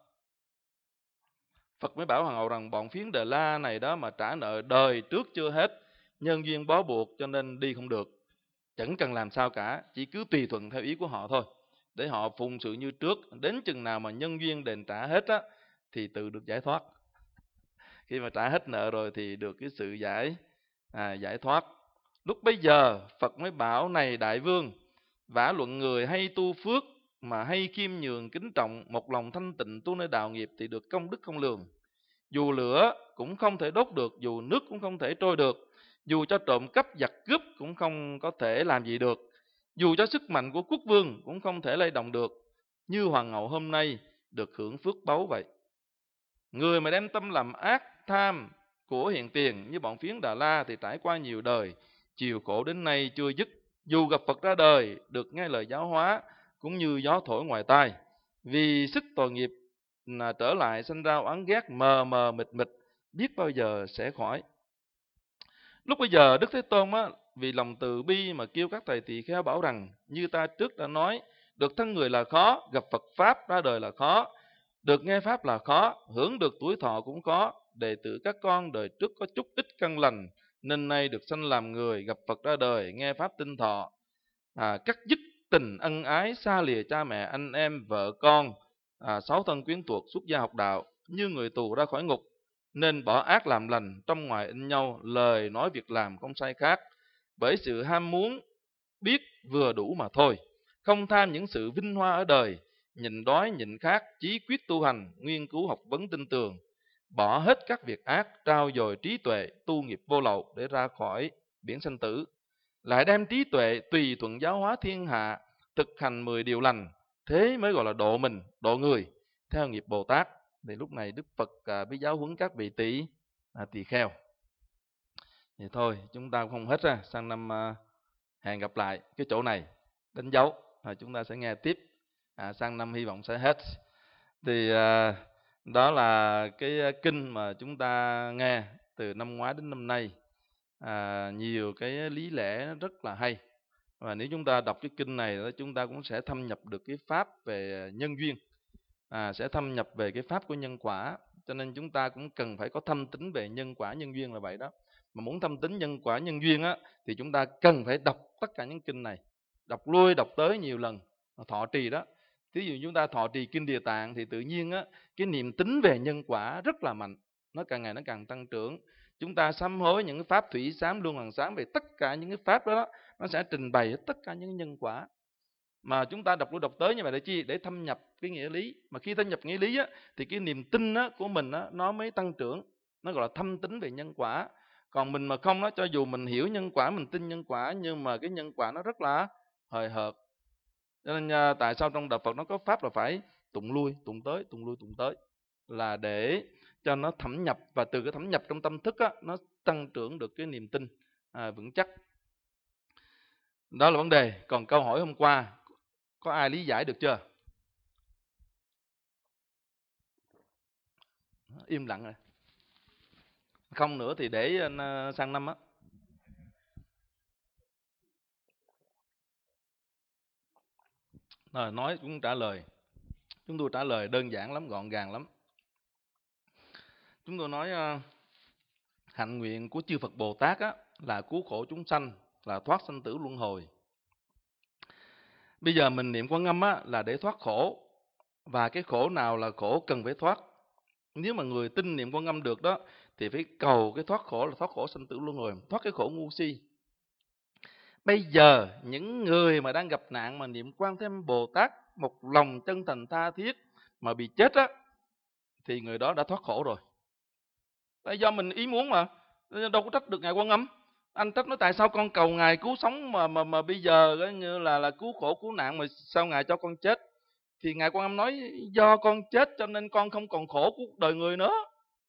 Phật mới bảo hoàng hậu rằng bọn Phiến Đề La này đó mà trả nợ đời trước chưa hết, nhân duyên bó buộc cho nên đi không được, chẳng cần làm sao cả, chỉ cứ tùy thuận theo ý của họ thôi, để họ phụng sự như trước, đến chừng nào mà nhân duyên đền trả hết á, thì tự được giải thoát. Khi mà trả hết nợ rồi thì được cái sự giải à, giải thoát. Lúc bấy giờ Phật mới bảo này đại vương, vả luận người hay tu phước mà hay khiêm nhường kính trọng, một lòng thanh tịnh tu nơi đạo nghiệp thì được công đức không lường. Dù lửa cũng không thể đốt được, dù nước cũng không thể trôi được, dù cho trộm cắp giặc cướp cũng không có thể làm gì được, dù cho sức mạnh của quốc vương cũng không thể lay động được, như hoàng hậu hôm nay được hưởng phước báu vậy. Người mà đem tâm làm ác tham của hiện tiền như bọn Phiến Đà La thì trải qua nhiều đời, chiều khổ đến nay chưa dứt, dù gặp Phật ra đời được nghe lời giáo hóa cũng như gió thổi ngoài tai, vì sức tội nghiệp là trở lại sanh ra oán ghét mờ mờ mịt mịt, biết bao giờ sẽ khỏi. Lúc bây giờ Đức Thế Tôn á, vì lòng từ bi mà kêu các thầy tỳ kheo bảo rằng, như ta trước đã nói, được thân người là khó, gặp Phật Pháp ra đời là khó, được nghe Pháp là khó, hưởng được tuổi thọ cũng khó. Đệ tử các con đời trước có chút ít căn lành, nên nay được sanh làm người, gặp Phật ra đời, nghe Pháp tinh thọ, à, cắt dứt tình ân ái, xa lìa cha mẹ, anh em, vợ con, à, sáu thân quyến thuộc, xuất gia học đạo, như người tù ra khỏi ngục, nên bỏ ác làm lành, trong ngoài in nhau, lời nói việc làm không sai khác, bởi sự ham muốn biết vừa đủ mà thôi, không tham những sự vinh hoa ở đời, nhịn đói nhịn khát, chí quyết tu hành, nghiên cứu học vấn tinh tường, bỏ hết các việc ác, trao dồi trí tuệ, tu nghiệp vô lậu để ra khỏi biển sanh tử, lại đem trí tuệ tùy thuận giáo hóa thiên hạ, thực hành mười điều lành, thế mới gọi là độ mình, độ người theo nghiệp Bồ Tát. Thì lúc này Đức Phật à, mới giáo huấn các vị tỷ à, tỳ kheo. Thì thôi chúng ta cũng không hết ra, sang năm uh, hẹn gặp lại cái chỗ này đánh dấu, à, chúng ta sẽ nghe tiếp, à, sang năm hy vọng sẽ hết. Thì uh, đó là cái kinh mà chúng ta nghe từ năm ngoái đến năm nay, à, nhiều cái lý lẽ rất là hay. Và nếu chúng ta đọc cái kinh này, chúng ta cũng sẽ thâm nhập được cái pháp về nhân duyên, à, sẽ thâm nhập về cái pháp của nhân quả. Cho nên chúng ta cũng cần phải có thâm tín về nhân quả nhân duyên là vậy đó. Mà muốn thâm tín nhân quả nhân duyên á, thì chúng ta cần phải đọc tất cả những kinh này, đọc lui đọc tới nhiều lần, thọ trì đó. Thí dụ chúng ta thọ trì kinh Địa Tạng thì tự nhiên á, cái niềm tín về nhân quả rất là mạnh, nó càng ngày nó càng tăng trưởng. Chúng ta sám hối những cái pháp thủy sám, luân hoàng sám, về tất cả những cái pháp đó, đó nó sẽ trình bày hết tất cả những nhân quả. Mà chúng ta đọc lui đọc tới như vậy để chi? Để thâm nhập cái nghĩa lý. Mà khi thâm nhập nghĩa lý á, thì cái niềm tin á, của mình á, nó mới tăng trưởng. Nó gọi là thâm tín về nhân quả. Còn mình mà không á, cho dù mình hiểu nhân quả, mình tin nhân quả, nhưng mà cái nhân quả nó rất là hời hợt. Cho nên à, tại sao trong đạo Phật nó có pháp là phải tụng lui, tụng tới, tụng lui, tụng tới, là để cho nó thẩm nhập, và từ cái thẩm nhập trong tâm thức á, nó tăng trưởng được cái niềm tin à, vững chắc. Đó là vấn đề. Còn câu hỏi hôm qua, có ai lý giải được chưa? Im lặng rồi. Không nữa thì để uh, sang năm á. Rồi nói cũng trả lời. Chúng tôi trả lời đơn giản lắm, gọn gàng lắm. Chúng tôi nói uh, hạnh nguyện của chư Phật Bồ Tát á, là cứu khổ chúng sanh, là thoát sanh tử luân hồi. Bây giờ mình niệm Quan Âm á, là để thoát khổ. Và cái khổ nào là khổ cần phải thoát. Nếu mà người tin niệm Quan Âm được đó, thì phải cầu cái thoát khổ, là thoát khổ sanh tử luân hồi, thoát cái khổ ngu si. Bây giờ những người mà đang gặp nạn mà niệm Quan Thế Âm Bồ Tát một lòng chân thành tha thiết mà bị chết á, thì người đó đã thoát khổ rồi. Tại do mình ý muốn mà, đâu có trách được Ngài Quan Âm. Anh trách nói tại sao con cầu Ngài cứu sống mà mà mà bây giờ như là là cứu khổ cứu nạn mà sao Ngài cho con chết? Thì Ngài Quan Âm nói do con chết cho nên con không còn khổ cuộc đời người nữa.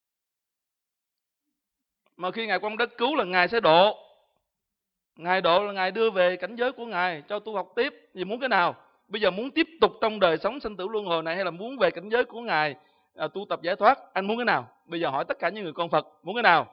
Mà khi Ngài Quan Âm đã cứu là Ngài sẽ độ. Ngài độ là Ngài đưa về cảnh giới của Ngài cho tu học tiếp. Vì muốn cái nào? Bây giờ muốn tiếp tục trong đời sống sanh tử luân hồi này, hay là muốn về cảnh giới của Ngài à, tu tập giải thoát? Anh muốn cái nào? Bây giờ hỏi tất cả những người con Phật, muốn cái nào?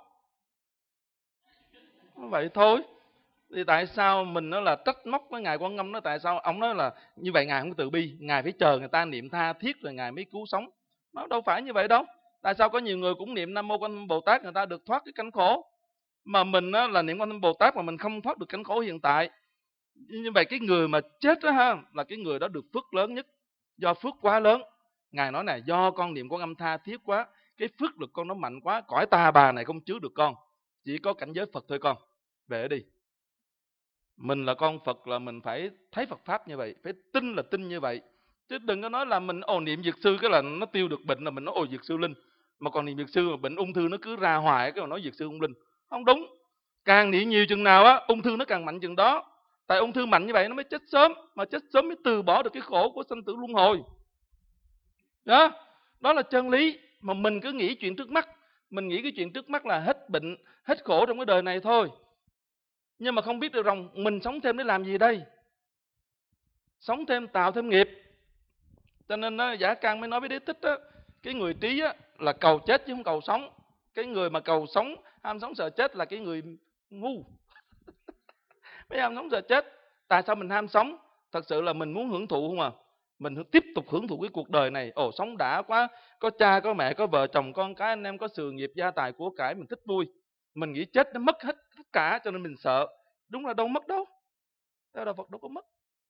Vậy thôi. Thì tại sao mình nó là trách móc với Ngài Quan Âm? Nó tại sao ông nói là như vậy Ngài không có từ bi, Ngài phải chờ người ta niệm tha thiết rồi Ngài mới cứu sống? Nó đâu phải như vậy đâu. Tại sao có nhiều người cũng niệm Nam Mô Quan Âm Bồ Tát, người ta được thoát cái cảnh khổ, mà mình á, là niệm Quan Âm Bồ Tát mà mình không thoát được cảnh khổ hiện tại? Như vậy cái người mà chết đó ha, là cái người đó được phước lớn nhất. Do phước quá lớn. Ngài nói này, do con niệm Quan Âm tha thiết quá, cái phước lực con nó mạnh quá, cõi ta bà này không chứa được con, chỉ có cảnh giới Phật thôi con, về đi. Mình là con Phật là mình phải thấy Phật Pháp như vậy, phải tin là tin như vậy. Chứ đừng có nói là mình ồ niệm Dược Sư cái là nó tiêu được bệnh, là mình nói ồ Dược Sư linh. Mà còn niệm Dược Sư mà bệnh ung thư nó cứ ra hoài, cái mà nói Dược Sư không linh. Không đúng. Càng niệm nhiều chừng nào á, ung thư nó càng mạnh chừng đó. Tại ung thư mạnh như vậy nó mới chết sớm, mà chết sớm mới từ bỏ được cái khổ của sanh tử luân hồi. Đó, đó là chân lý. Mà mình cứ nghĩ chuyện trước mắt, mình nghĩ cái chuyện trước mắt là hết bệnh, hết khổ trong cái đời này thôi. Nhưng mà không biết được rằng mình sống thêm để làm gì đây? Sống thêm, tạo thêm nghiệp. Cho nên đó, Giả Căn mới nói với Đế Thích đó, cái người trí á, là cầu chết chứ không cầu sống. Cái người mà cầu sống, ham sống sợ chết là cái người ngu. Mới ham sống sợ chết. Tại sao mình ham sống? Thật sự là mình muốn hưởng thụ không à? Mình tiếp tục hưởng thụ cái cuộc đời này. Ồ, sống đã quá, có cha, có mẹ, có vợ chồng, con cái, anh em, có sự nghiệp, gia tài, của cải, mình thích vui. Mình nghĩ chết nó mất hết tất cả cho nên mình sợ. Đúng là đâu mất đâu. Theo đạo Phật đâu có mất.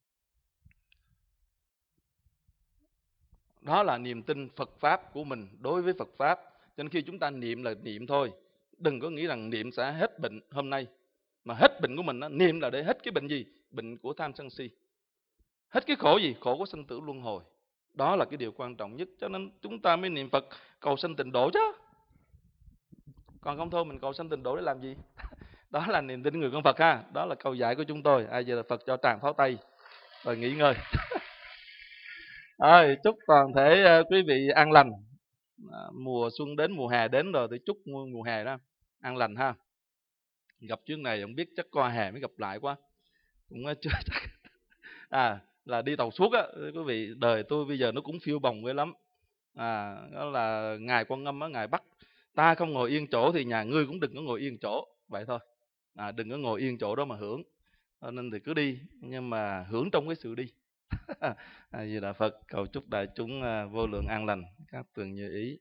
Đó là niềm tin Phật Pháp của mình đối với Phật Pháp. Cho nên khi chúng ta niệm là niệm thôi. Đừng có nghĩ rằng niệm sẽ hết bệnh hôm nay. Mà hết bệnh của mình, niệm là để hết cái bệnh gì? Bệnh của tham sân si. Hết cái khổ gì? Khổ của sanh tử luân hồi. Đó là cái điều quan trọng nhất. Cho nên chúng ta mới niệm Phật cầu sanh tịnh độ chứ. Còn không thôi mình cầu sanh tịnh độ để làm gì? Đó là niềm tin người con Phật ha. Đó là câu dạy của chúng tôi. Ai giờ là Phật cho tràng pháo tay rồi nghỉ ngơi. À, chúc toàn thể uh, quý vị an lành. à, mùa xuân đến, mùa hè đến rồi thì chúc mùa, mùa hè đó an lành ha. Gặp chuyến này không biết chắc qua hè mới gặp lại quá, cũng chưa chắc. À là đi tàu suốt á quý vị, đời tôi bây giờ nó cũng phiêu bồng ghê lắm. À đó là ngài Quan Âm á, ngài bắt ta không ngồi yên chỗ thì nhà ngươi cũng đừng có ngồi yên chỗ, vậy thôi. À, đừng có ngồi yên chỗ đó mà hưởng. Cho nên thì cứ đi, nhưng mà hưởng trong cái sự đi. A Di Đà Phật, cầu chúc đại chúng à, vô lượng an lành, các tường như ý.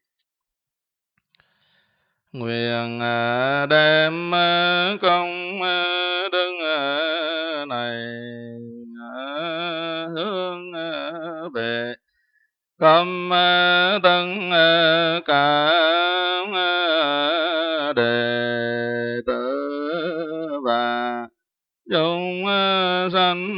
Nguyện à, đem à, công à, đức à, này à, hướng à, về khâm à, tân à, cả à, đệ tử và chúng à, sanh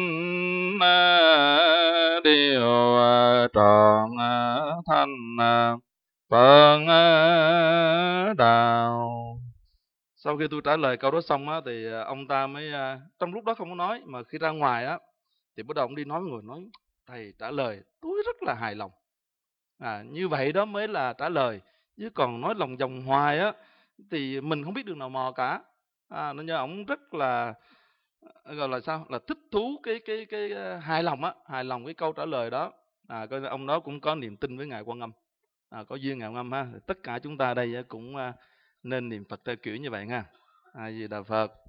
à, điều à, trọn à, thanh à, Phật à, đạo. Sau khi tôi trả lời câu đó xong á, thì ông ta mới à, trong lúc đó không có nói, mà khi ra ngoài á thì bắt đầu ông đi nói với người, nói thầy trả lời tôi rất là hài lòng. À, như vậy đó mới là trả lời, chứ còn nói lòng vòng hoài á thì mình không biết đường nào mò cả. À, nên ông rất là gọi là sao, là thích thú cái cái cái uh, hài lòng á, hài lòng cái câu trả lời đó. À, coi ông đó cũng có niềm tin với ngài Quan Âm, à, có duyên ngài Quan Âm ha. Tất cả chúng ta đây cũng uh, nên niệm Phật theo kiểu như vậy ha. A Di Đà Phật.